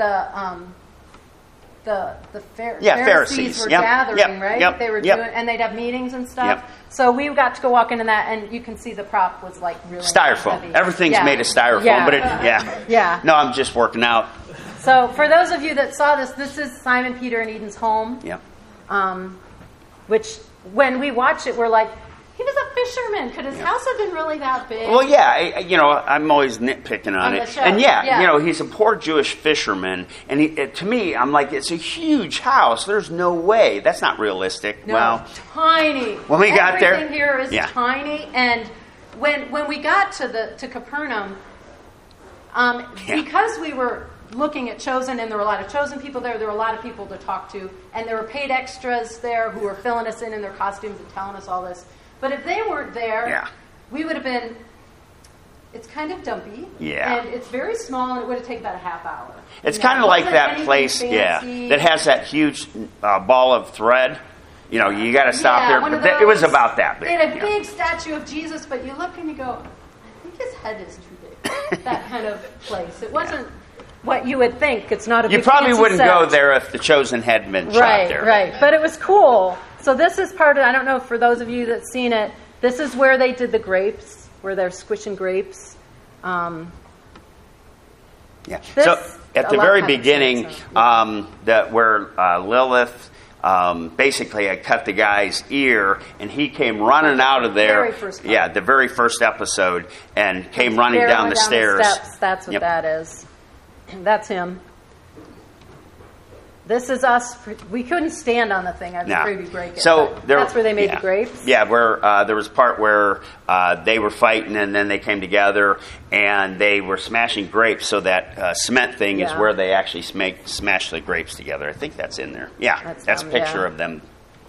Speaker 3: the Pharisees were gathering, right?
Speaker 4: Yep.
Speaker 3: They were doing, and they'd have meetings and stuff.
Speaker 4: Yep.
Speaker 3: So we got to go walk into that, and you can see the prop was like really
Speaker 4: styrofoam.
Speaker 3: heavy.
Speaker 4: Everything's made of styrofoam, but
Speaker 3: yeah.
Speaker 4: No, I'm just working out.
Speaker 3: So for those of you that saw this is Simon Peter and Eden's home.
Speaker 4: Yep.
Speaker 3: Which when we watched it, we're like, he was a fisherman. Could his house have been really that big?
Speaker 4: Well, yeah, I'm always nitpicking on it.
Speaker 3: Show.
Speaker 4: And he's a poor Jewish fisherman. And to me, I'm like, it's a huge house. There's no way. That's not realistic.
Speaker 3: No,
Speaker 4: well,
Speaker 3: tiny.
Speaker 4: When we got there.
Speaker 3: Everything here is tiny. And when we got to Capernaum, because we were looking at Chosen, and there were a lot of Chosen people there. There were a lot of people to talk to. And there were paid extras there who were filling us in their costumes and telling us all this. But if they weren't there, we would have been, it's kind of dumpy.
Speaker 4: Yeah.
Speaker 3: And it's very small, and it would have taken about a half hour.
Speaker 4: It's kind of like that place, that has that huge ball of thread. You got to stop there. But it was about that big.
Speaker 3: They had a big statue of Jesus, but you look and you go, I think his head is too big. That kind of place. It wasn't what you would think. It's not a big
Speaker 4: You probably wouldn't
Speaker 3: set.
Speaker 4: go there if The Chosen hadn't been shot there.
Speaker 3: Right. But it was cool. So this is part of, I don't know, for those of you that's seen it, this is where they did the grapes, where they're squishing grapes.
Speaker 4: So at the very beginning, where Lilith basically had cut the guy's ear, and he came running out of there. The very first episode, and came running down the stairs.
Speaker 3: That's what that is. That's him. This is us. We couldn't stand on the thing. I was afraid we'd break it.
Speaker 4: So
Speaker 3: that's where they made the grapes?
Speaker 4: Yeah, where there was a part where they were fighting, and then they came together, and they were smashing grapes, so that cement thing is where they actually smash the grapes together. I think that's in there. Yeah, that's a picture of them.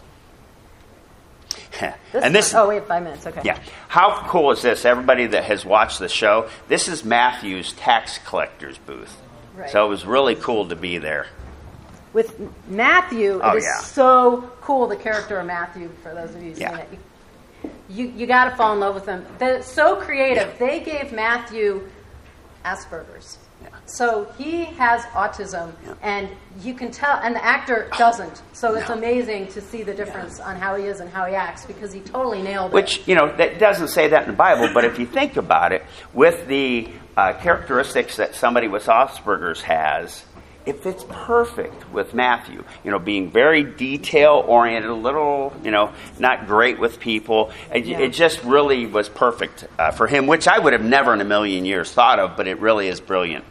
Speaker 3: And this. Oh, we have 5 minutes. Okay.
Speaker 4: Yeah. How cool is this? Everybody that has watched the show, this is Matthew's tax collector's booth. Right. So it was really cool to be there.
Speaker 3: With Matthew, it is so cool, the character of Matthew, for those of you who've seen it. You got to fall in love with him. They're so creative. They gave Matthew Asperger's. So he has autism, and you can tell, and the actor doesn't. So it's amazing to see the difference on how he is and how he acts, because he totally nailed it.
Speaker 4: Which, that doesn't say that in the Bible, but if you think about it, with the characteristics that somebody with Asperger's has, it fits perfect with Matthew. Being very detail-oriented, a little, not great with people. It just really was perfect for him, which I would have never in a million years thought of, but it really is brilliant.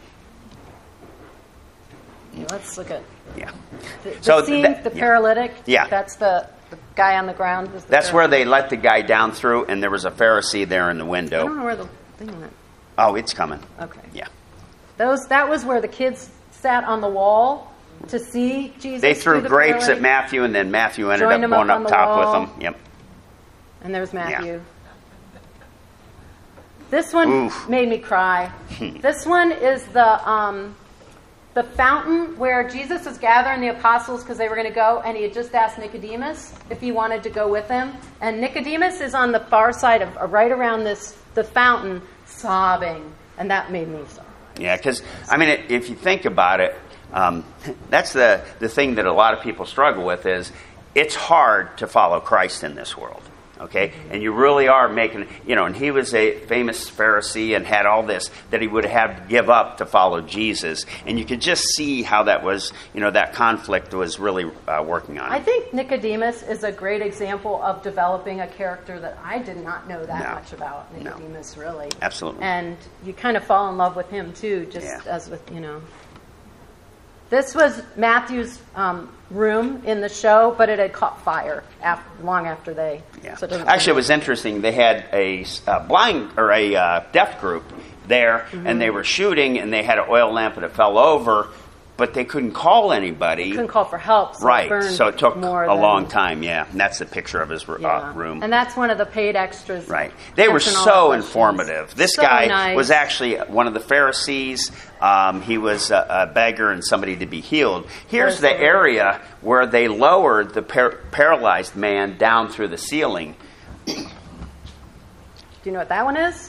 Speaker 3: Let's look at
Speaker 4: the
Speaker 3: scene, the paralytic.
Speaker 4: Yeah.
Speaker 3: That's the guy on the ground.
Speaker 4: That's where they let the guy down through, and there was a Pharisee there in the window.
Speaker 3: I don't know where the thing went.
Speaker 4: Oh, it's coming.
Speaker 3: Okay.
Speaker 4: Yeah.
Speaker 3: That was where the kids sat on the wall to see Jesus.
Speaker 4: They threw grapes at Matthew, and then Matthew ended up going up top with them. Yep.
Speaker 3: And there's Matthew. Yeah. This one made me cry. This one is the fountain where Jesus is gathering the apostles because they were going to go, and he had just asked Nicodemus if he wanted to go with him. And Nicodemus is on the far side of right around the fountain, sobbing, and that made me sob.
Speaker 4: Yeah, because, if you think about it, that's the thing that a lot of people struggle with is it's hard to follow Christ in this world, okay? And you really are making, and he was a famous Pharisee and had all this that he would have to give up to follow Jesus. And you could just see how that was, that conflict was really working on it.
Speaker 3: I think Nicodemus is a great example of developing a character that I did not know that much about Nicodemus, really.
Speaker 4: Absolutely.
Speaker 3: And you kind of fall in love with him, too, as with, This was Matthew's room in the show, but it had caught fire long after they.
Speaker 4: Yeah.
Speaker 3: So
Speaker 4: Actually, it was interesting. They had a blind or a deaf group there, and they were shooting, and they had an oil lamp and it fell over, but they couldn't call anybody.
Speaker 3: Couldn't call for help. So
Speaker 4: Right,
Speaker 3: it burned
Speaker 4: so it took
Speaker 3: more
Speaker 4: a long time, yeah. And that's a picture of his
Speaker 3: Yeah.
Speaker 4: room.
Speaker 3: And that's one of the paid extras.
Speaker 4: Right. They were
Speaker 3: answering all
Speaker 4: so
Speaker 3: our questions.
Speaker 4: informative. This
Speaker 3: So
Speaker 4: guy
Speaker 3: nice.
Speaker 4: was actually one of the Pharisees. He was a beggar and somebody to be healed. Here's the area where they lowered the paralyzed man down through the ceiling.
Speaker 3: Do you know what that one is?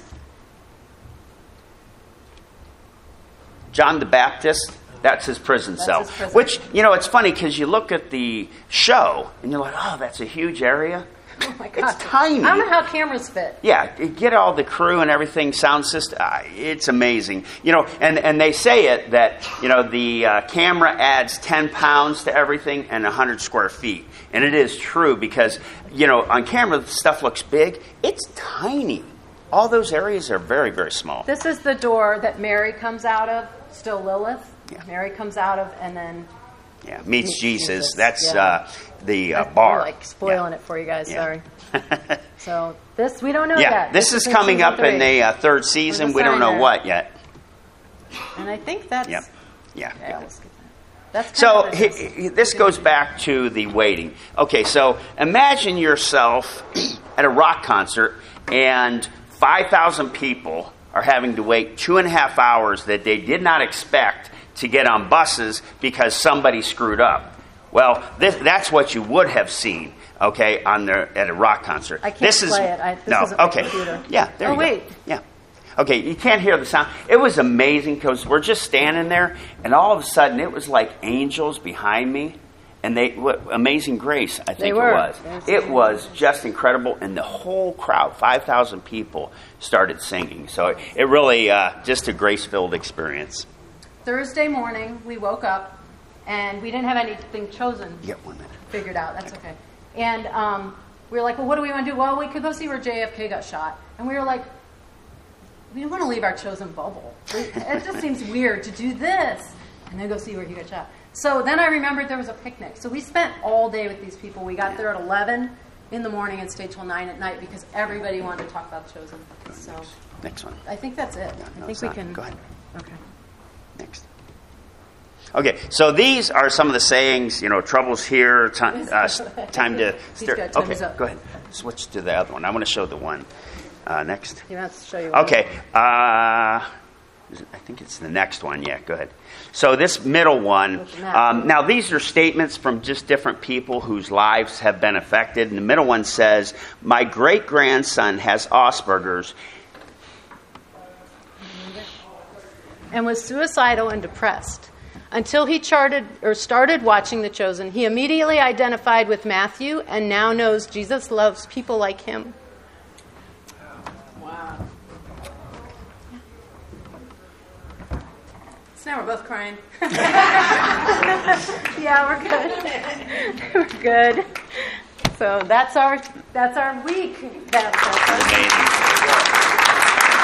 Speaker 4: John the Baptist, that's his prison
Speaker 3: That's
Speaker 4: cell.
Speaker 3: his prison.
Speaker 4: Which, it's funny because you look at the show and you're like, oh, that's a huge area.
Speaker 3: Oh my God.
Speaker 4: It's tiny.
Speaker 3: I don't know how cameras fit.
Speaker 4: Yeah, get all the crew and everything, sound system. It's amazing. And they say it that, the camera adds 10 pounds to everything and 100 square feet. And it is true because, on camera, the stuff looks big. It's tiny. All those areas are very, very small.
Speaker 3: This is the door that Mary comes out of, still Lilith.
Speaker 4: Yeah.
Speaker 3: Mary comes out of, and then
Speaker 4: Yeah, meets Jesus.
Speaker 3: Jesus.
Speaker 4: That's
Speaker 3: Yeah.
Speaker 4: the
Speaker 3: I'm
Speaker 4: bar.
Speaker 3: like spoiling it for you guys.
Speaker 4: Yeah.
Speaker 3: Sorry. So this we don't know
Speaker 4: Yeah,
Speaker 3: yet.
Speaker 4: this is
Speaker 3: in
Speaker 4: coming
Speaker 3: season
Speaker 4: up in
Speaker 3: 3.
Speaker 4: the third season.
Speaker 3: There's a
Speaker 4: We don't
Speaker 3: sign
Speaker 4: know
Speaker 3: there.
Speaker 4: what yet.
Speaker 3: And I think that's.
Speaker 4: Yep. Yeah.
Speaker 3: Okay, I'll skip that. That's
Speaker 4: So
Speaker 3: kind of
Speaker 4: this goes back to the waiting. Okay, so imagine yourself at a rock concert and 5,000 people are having to wait 2.5 hours that they did not expect to get on buses because somebody screwed up. Well, that's what you would have seen, okay, at a rock concert.
Speaker 3: I can't
Speaker 4: this
Speaker 3: play
Speaker 4: is,
Speaker 3: it. This
Speaker 4: no,
Speaker 3: isn't my
Speaker 4: okay.
Speaker 3: computer.
Speaker 4: Yeah, there
Speaker 3: Oh,
Speaker 4: you
Speaker 3: wait.
Speaker 4: go. Yeah. Okay, you can't hear the sound. It was amazing because we're just standing there, and all of a sudden it was like angels behind me, and Amazing Grace, I think
Speaker 3: were.
Speaker 4: it was.
Speaker 3: Yes,
Speaker 4: It was just incredible, and the whole crowd, 5,000 people, started singing. So it really, just a grace-filled experience.
Speaker 3: Thursday morning, we woke up, and we didn't have anything chosen.
Speaker 4: You get 1 minute.
Speaker 3: Figured out. That's okay. And we were like, well, what do we want to do? Well, we could go see where JFK got shot. And we were like, we don't want to leave our chosen bubble. It just seems weird to do this and then go see where he got shot. So then I remembered there was a picnic. So we spent all day with these people. We got there at 11 in the morning and stayed till 9 at night because everybody wanted to talk about chosen. So
Speaker 4: Next one.
Speaker 3: I think that's it.
Speaker 4: No,
Speaker 3: I think
Speaker 4: it's
Speaker 3: we
Speaker 4: not.
Speaker 3: can.
Speaker 4: Go ahead.
Speaker 3: Okay.
Speaker 4: Next. Okay, so these are some of the sayings, trouble's here, time to
Speaker 3: He's got time's
Speaker 4: Okay,
Speaker 3: up.
Speaker 4: go ahead. Switch to the other one. I want to show the one. Next.
Speaker 3: He wants to show you. one.
Speaker 4: Okay. I think it's the next one. Yeah, go ahead. So this middle one,
Speaker 3: With the map.
Speaker 4: now these are statements from just different people whose lives have been affected. And the middle one says, my great-grandson has Asperger's.
Speaker 3: And was suicidal and depressed. Until he started watching The Chosen, he immediately identified with Matthew and now knows Jesus loves people like him.
Speaker 5: Wow.
Speaker 3: So now we're both crying. Yeah, we're good. We're good. So that's our week. That's our
Speaker 4: Amazing.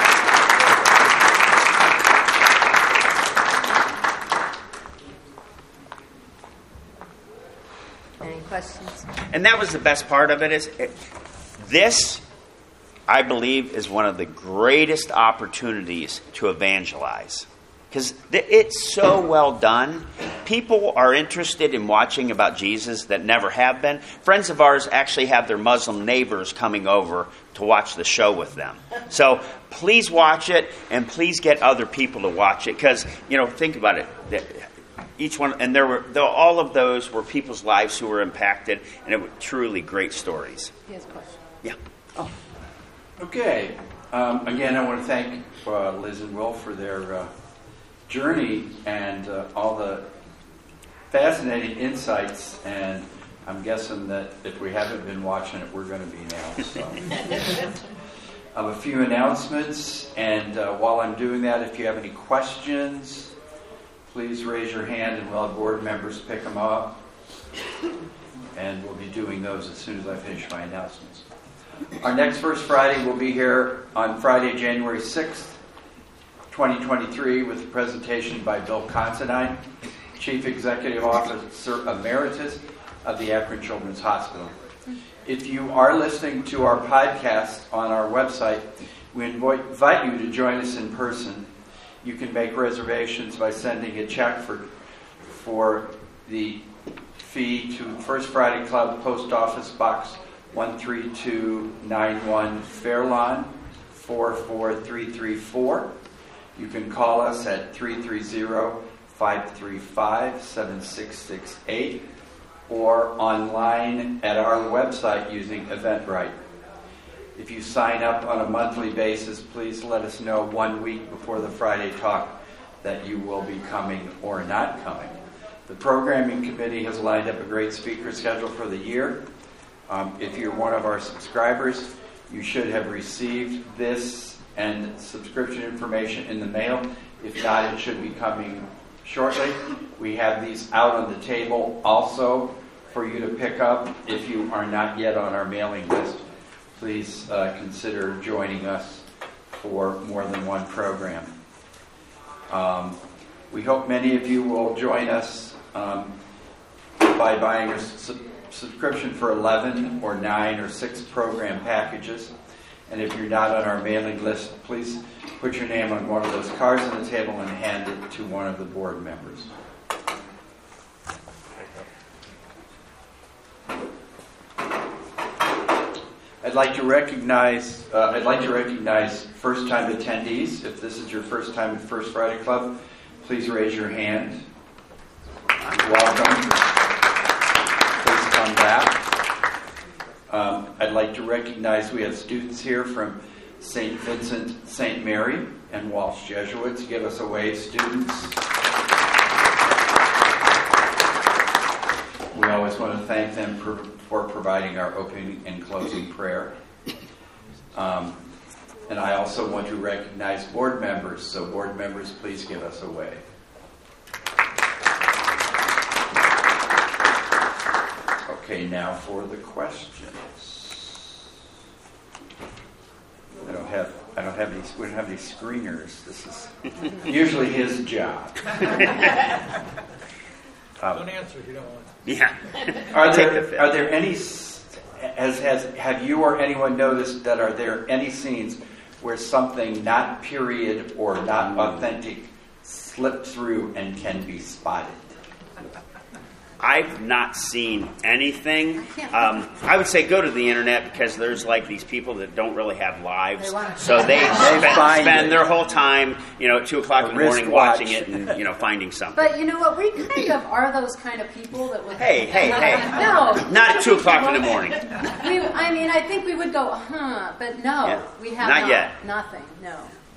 Speaker 3: Any questions?
Speaker 4: And that was the best part of it is this, I believe, is one of the greatest opportunities to evangelize. Because it's so well done. People are interested in watching about Jesus that never have been. Friends of ours actually have their Muslim neighbors coming over to watch the show with them. So please watch it, and please get other people to watch it. Because, think about it. Each one, and all of those were people's lives who were impacted, and it were truly great stories.
Speaker 3: He has a question.
Speaker 4: Yeah. Oh.
Speaker 1: Okay. Again, I want to thank Liz and Will for their journey and all the fascinating insights. And I'm guessing that if we haven't been watching it, we're going to be now. So. I have a few announcements, and while I'm doing that, if you have any questions, please raise your hand and we'll have board members pick them up. And we'll be doing those as soon as I finish my announcements. Our next First Friday will be here on Friday, January 6th, 2023, with a presentation by Bill Considine, Chief Executive Officer Emeritus of the Akron Children's Hospital. If you are listening to our podcast on our website, We invite you to join us in person. You can make reservations by sending a check for the fee to First Friday Club, Post Office Box 13291, Fairlawn 44334. You can call us at 330-535-7668 or online at our website using Eventbrite. If you sign up on a monthly basis, please let us know 1 week before the Friday talk that you will be coming or not coming. The programming committee has lined up a great speaker schedule for the year. If you're one of our subscribers, you should have received this and subscription information in the mail. If not, it should be coming shortly. We have these out on the table also for you to pick up. If you are not yet on our mailing list, please consider joining us for more than one program. We hope many of you will join us by buying a subscription for 11 or 9 or 6 program packages. And if you're not on our mailing list, please put your name on one of those cards on the table and hand it to one of the board members. I'd like to recognize first-time attendees. If this is your first time at First Friday Club, please raise your hand. Welcome. Please come back. I'd like to recognize we have students here from St. Vincent, St. Mary, and Walsh Jesuits. Give us a wave, students. We always want to thank them for providing our opening and closing prayer. And I also want to recognize board members. So board members, please give us a wave. Okay, now for the questions. We don't have these screeners. This is usually his job.
Speaker 5: Don't answer if you don't want to.
Speaker 4: Yeah.
Speaker 1: Are there any? Have you or anyone noticed that are there any scenes where something not period or not authentic slipped through and can be spotted?
Speaker 4: I've not seen anything. I would say go to the internet because there's like these people that don't really have lives, so they spend their whole time, at 2 o'clock in the morning watching it and finding something.
Speaker 3: But you know what? We kind of are those kind of people that would.
Speaker 4: Hey!
Speaker 3: No,
Speaker 4: not at 2 o'clock in the morning.
Speaker 3: I think we would go, but no,
Speaker 4: Yeah.
Speaker 3: we have
Speaker 4: Not yet.
Speaker 3: Nothing. No.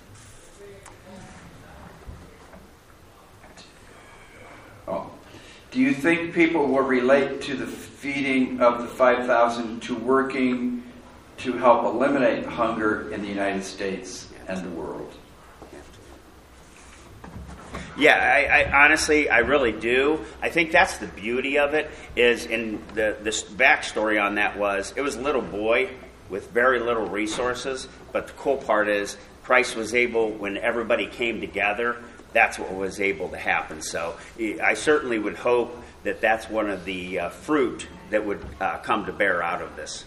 Speaker 1: Oh. Do you think people will relate to the feeding of the 5,000 to working to help eliminate hunger in the United States and the world?
Speaker 4: Yeah, I honestly, I really do. I think that's the beauty of it. Is in this backstory on that was it was a little boy with very little resources, but the cool part is Christ was able, when everybody came together, that's what was able to happen. So I certainly would hope that that's one of the fruit that would come to bear out of this.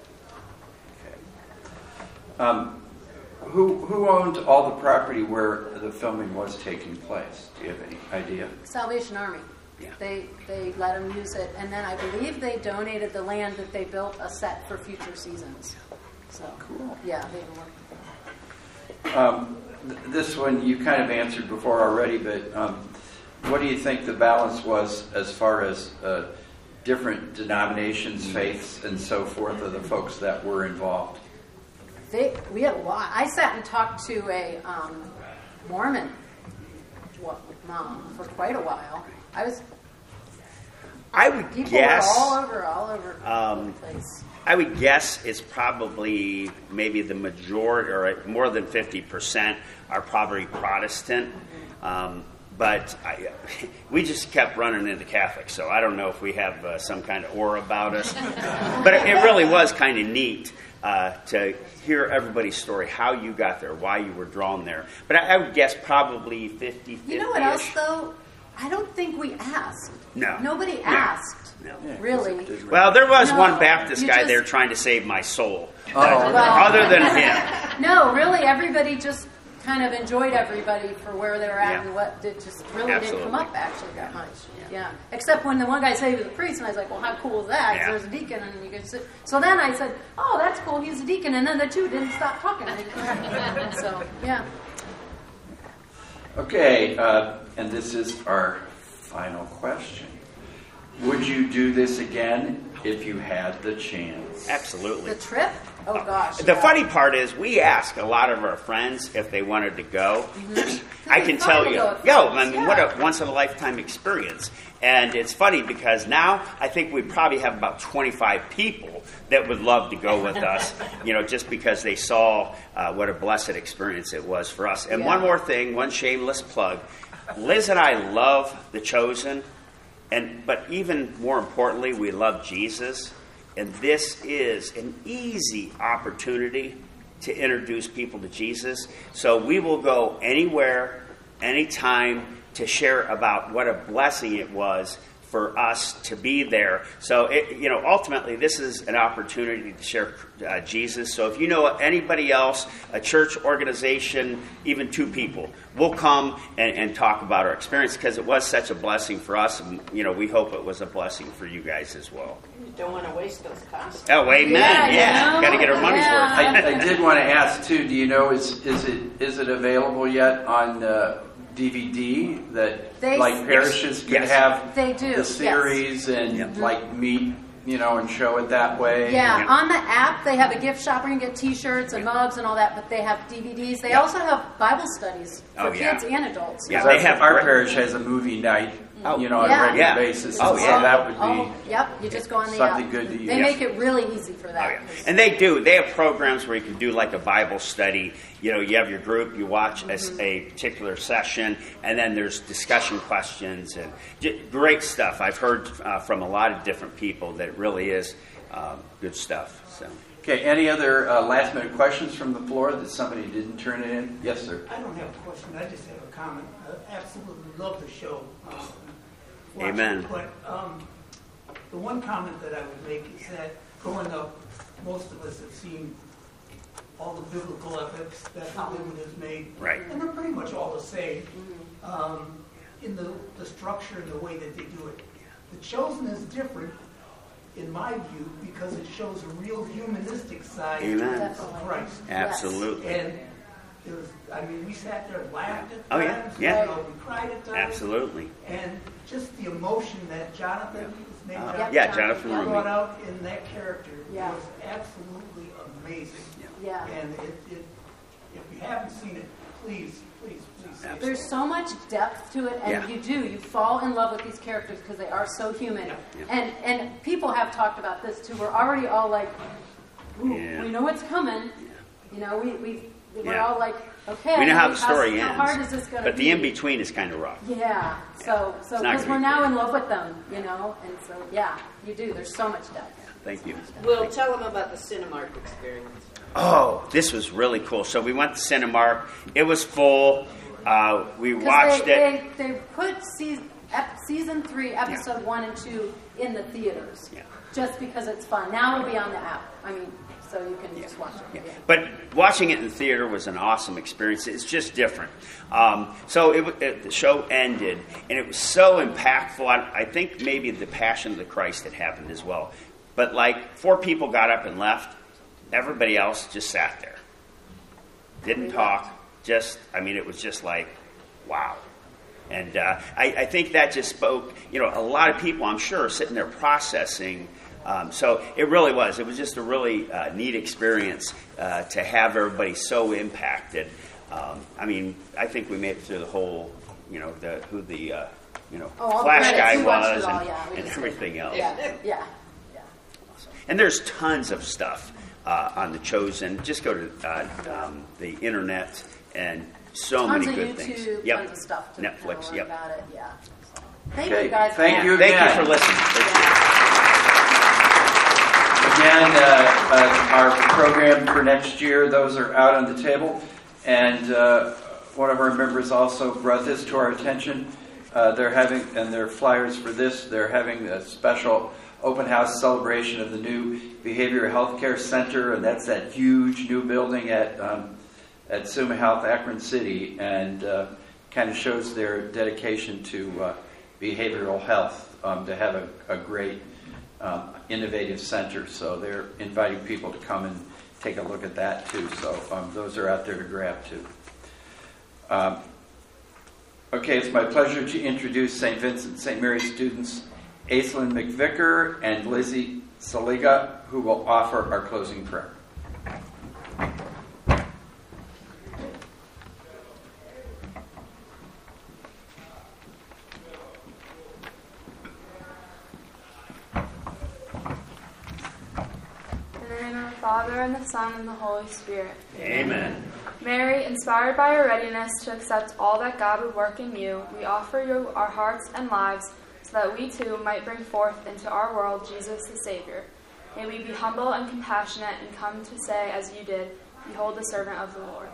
Speaker 1: Okay. Who owned all the property where the filming was taking place? Do you have any idea?
Speaker 3: Salvation Army.
Speaker 4: Yeah.
Speaker 3: They let them use it, and then I believe they donated the land that they built a set for future seasons. So
Speaker 1: Cool.
Speaker 3: Yeah, they've been working.
Speaker 1: This one you kind of answered before already, but what do you think the balance was as far as different denominations, faiths, and so forth of the folks that were involved?
Speaker 3: We had a lot. I sat and talked to a Mormon mom for quite a while.
Speaker 4: I would
Speaker 3: People
Speaker 4: guess
Speaker 3: were all over the place.
Speaker 4: I would guess it's probably maybe the majority, or more than 50%, are probably Protestant. But we just kept running into Catholics, so I don't know if we have some kind of aura about us. But it really was kind of neat to hear everybody's story, how you got there, why you were drawn there. But I would guess probably 50-50.
Speaker 3: You know what else, though? I don't think we asked.
Speaker 4: No.
Speaker 3: Nobody
Speaker 4: No.
Speaker 3: asked.
Speaker 4: No.
Speaker 3: Really.
Speaker 4: Well, there was
Speaker 3: No,
Speaker 4: one Baptist
Speaker 3: you
Speaker 4: guy
Speaker 3: just-
Speaker 4: there trying to save my soul.
Speaker 1: Oh.
Speaker 4: Other than him.
Speaker 3: No, really, everybody just kind of enjoyed everybody for where they were at, and what did just really didn't come up actually that much. Yeah. Except when the one guy said he was a priest, and I was like, well, how cool is that? 'Cause there's a deacon, and you can sit. So then I said, oh, that's cool, he's a deacon, and then the two didn't stop talking. So, yeah.
Speaker 1: Okay, and this is our final question. Would you do this again if you had the chance?
Speaker 4: Absolutely.
Speaker 3: The trip? Oh, gosh.
Speaker 4: The funny part is we ask a lot of our friends if they wanted to go. I can tell you, what a once-in-a-lifetime experience. And it's funny because now I think we probably have about 25 people that would love to go with us, just because they saw what a blessed experience it was for us. And one more thing, one shameless plug. Liz and I love The Chosen, but even more importantly, we love Jesus. And this is an easy opportunity to introduce people to Jesus. So we will go anywhere, anytime, to share about what a blessing it was for us to be there. So, ultimately, this is an opportunity to share Jesus. So if you know anybody else, a church organization, even two people, we'll come and talk about our experience because it was such a blessing for us. And, we hope it was a blessing for you guys as well.
Speaker 6: You don't want to waste those costs.
Speaker 4: Oh, amen. Yeah. Got to get our money's worth.
Speaker 1: I did want to ask, too, do you know, is it available yet on DVD that parishes could have
Speaker 3: they do,
Speaker 1: the series and meet, and show it that way?
Speaker 3: Yeah, on the app they have a gift shop where you can get T-shirts and mugs and all that, but they have DVDs. They also have Bible studies for kids and adults.
Speaker 1: Yeah, our parish has a movie night. On a regular basis.
Speaker 3: Oh,
Speaker 1: yeah. So that would be
Speaker 3: you just go on the
Speaker 1: something
Speaker 3: app.
Speaker 1: good to use.
Speaker 3: They make it really easy for that.
Speaker 4: Oh, yeah. And they do. They have programs where you can do like a Bible study. You have your group, you watch a particular session, and then there's discussion questions and great stuff. I've heard from a lot of different people that it really is good stuff. So.
Speaker 1: Okay, any other last-minute questions from the floor that somebody didn't turn it in? Yes, sir.
Speaker 7: I don't have a question. I just have a comment. I absolutely love the show.
Speaker 4: Amen.
Speaker 7: But the one comment that I would make is that growing up, most of us have seen all the biblical epics that Hollywood has made.
Speaker 4: Right.
Speaker 7: And they're pretty much all the same in the structure and the way that they do it. The Chosen is different, in my view, because it shows a real humanistic side of Christ.
Speaker 4: Absolutely.
Speaker 7: And we sat there and laughed at times.
Speaker 4: Yeah.
Speaker 7: We cried at times.
Speaker 4: Absolutely.
Speaker 7: And just the emotion that Jonathan, his name
Speaker 4: Jonathan Rumi,
Speaker 7: brought out in that character was absolutely amazing.
Speaker 3: Yeah.
Speaker 7: And if you haven't seen it, please see it.
Speaker 3: There's so much depth to it, and you fall in love with these characters because they are so human. And people have talked about this too. We're already all like, we know what's coming. We're all like, okay.
Speaker 4: We know how the story ends.
Speaker 3: How hard is this going to be?
Speaker 4: But the in-between is kind of rough.
Speaker 3: Yeah. So because we're now in love with them, and so, you do. There's so much depth.
Speaker 4: Thank you.
Speaker 6: Will, tell them about the Cinemark experience.
Speaker 4: Oh, this was really cool. So we went to Cinemark. It was full. We watched it.
Speaker 3: They put season 3, episode 1 and 2 in the theaters. Yeah. Just because it's fun. Now it'll be on the app. So you can just watch it. Yeah.
Speaker 4: But watching it in the theater was an awesome experience. It's just different. So the show ended, and it was so impactful. I think maybe the Passion of the Christ had happened as well. But 4 people got up and left. Everybody else just sat there. Didn't talk. It was just like, wow. And I think that just spoke, a lot of people, I'm sure, are sitting there processing. So it really was. It was just a really neat experience to have everybody so impacted. I think we made it through the whole, Flash guy was and everything else.
Speaker 3: Yeah.
Speaker 4: And there's tons of stuff on The Chosen. Just go to the internet and
Speaker 3: tons
Speaker 4: many good
Speaker 3: of
Speaker 4: things.
Speaker 3: YouTube, tons of stuff to
Speaker 4: Netflix.
Speaker 3: learn about it. Yeah. Thank
Speaker 1: Okay.
Speaker 3: you guys.
Speaker 1: Thank you
Speaker 4: Thank
Speaker 1: again.
Speaker 4: you for listening.
Speaker 1: Again, our program for next year, those are out on the table. And one of our members also brought this to our attention. They're having, and their flyers for this, they're having a special open house celebration of the new Behavioral Health Care Center, and that's that huge new building at Summa Health, Akron City, and kind of shows their dedication to behavioral health, to have a great innovative center. So they're inviting people to come and take a look at that too. So those are out there to grab too. Okay, it's my pleasure to introduce St. Vincent St. Mary students Aislinn McVicker and Lizzie Saliga, who will offer our closing prayer.
Speaker 2: In the name of the Father, and the Son, and the Holy Spirit.
Speaker 4: Amen.
Speaker 2: Mary, inspired by your readiness to accept all that God would work in you, we offer you our hearts and lives so that we too might bring forth into our world Jesus the Savior. May we be humble and compassionate and come to say, as you did, behold the servant of the Lord.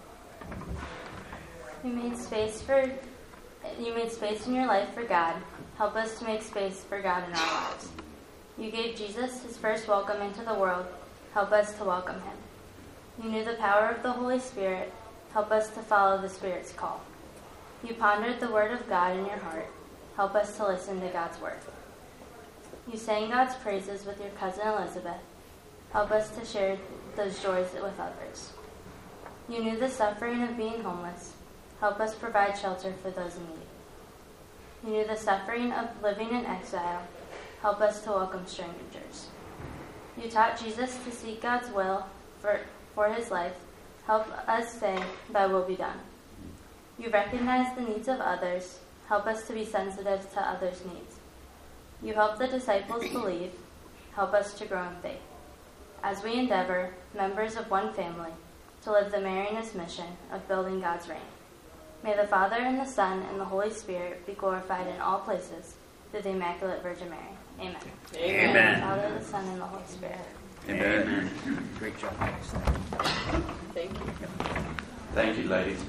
Speaker 8: You made space in your life for God. Help us to make space for God in our lives. You gave Jesus his first welcome into the world. Help us to welcome him. You knew the power of the Holy Spirit. Help us to follow the Spirit's call. You pondered the word of God in your heart. Help us to listen to God's word. You sang God's praises with your cousin Elizabeth. Help us to share those joys with others. You knew the suffering of being homeless. Help us provide shelter for those in need. You knew the suffering of living in exile. Help us to welcome strangers. You taught Jesus to seek God's will for his life. Help us say, thy will be done. You recognize the needs of others. Help us to be sensitive to others' needs. You help the disciples believe. Help us to grow in faith. As we endeavor, members of one family, to live the Marianist mission of building God's reign. May the Father and the Son and the Holy Spirit be glorified in all places through the Immaculate Virgin Mary. Amen.
Speaker 4: Amen.
Speaker 8: Father, the Son, and the Holy Spirit.
Speaker 4: Amen.
Speaker 1: Great job.
Speaker 6: Thank you.
Speaker 1: Thank you, ladies.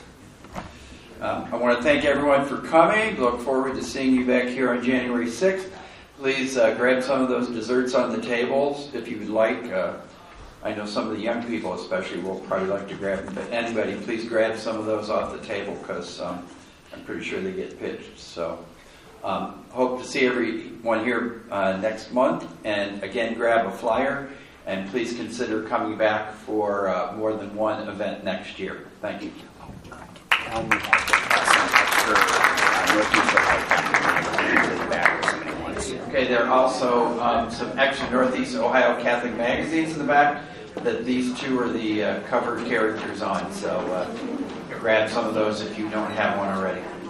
Speaker 1: I want to thank everyone for coming. Look forward to seeing you back here on January 6th. Please grab some of those desserts on the tables if you would like. I know some of the young people especially will probably like to grab them, but anybody, please grab some of those off the table because I'm pretty sure they get pitched. So hope to see everyone here next month. And again, grab a flyer and please consider coming back for more than one event next year. Thank you. Okay, there are also some extra Northeast Ohio Catholic magazines in the back that these two are the cover characters on. So grab some of those if you don't have one already.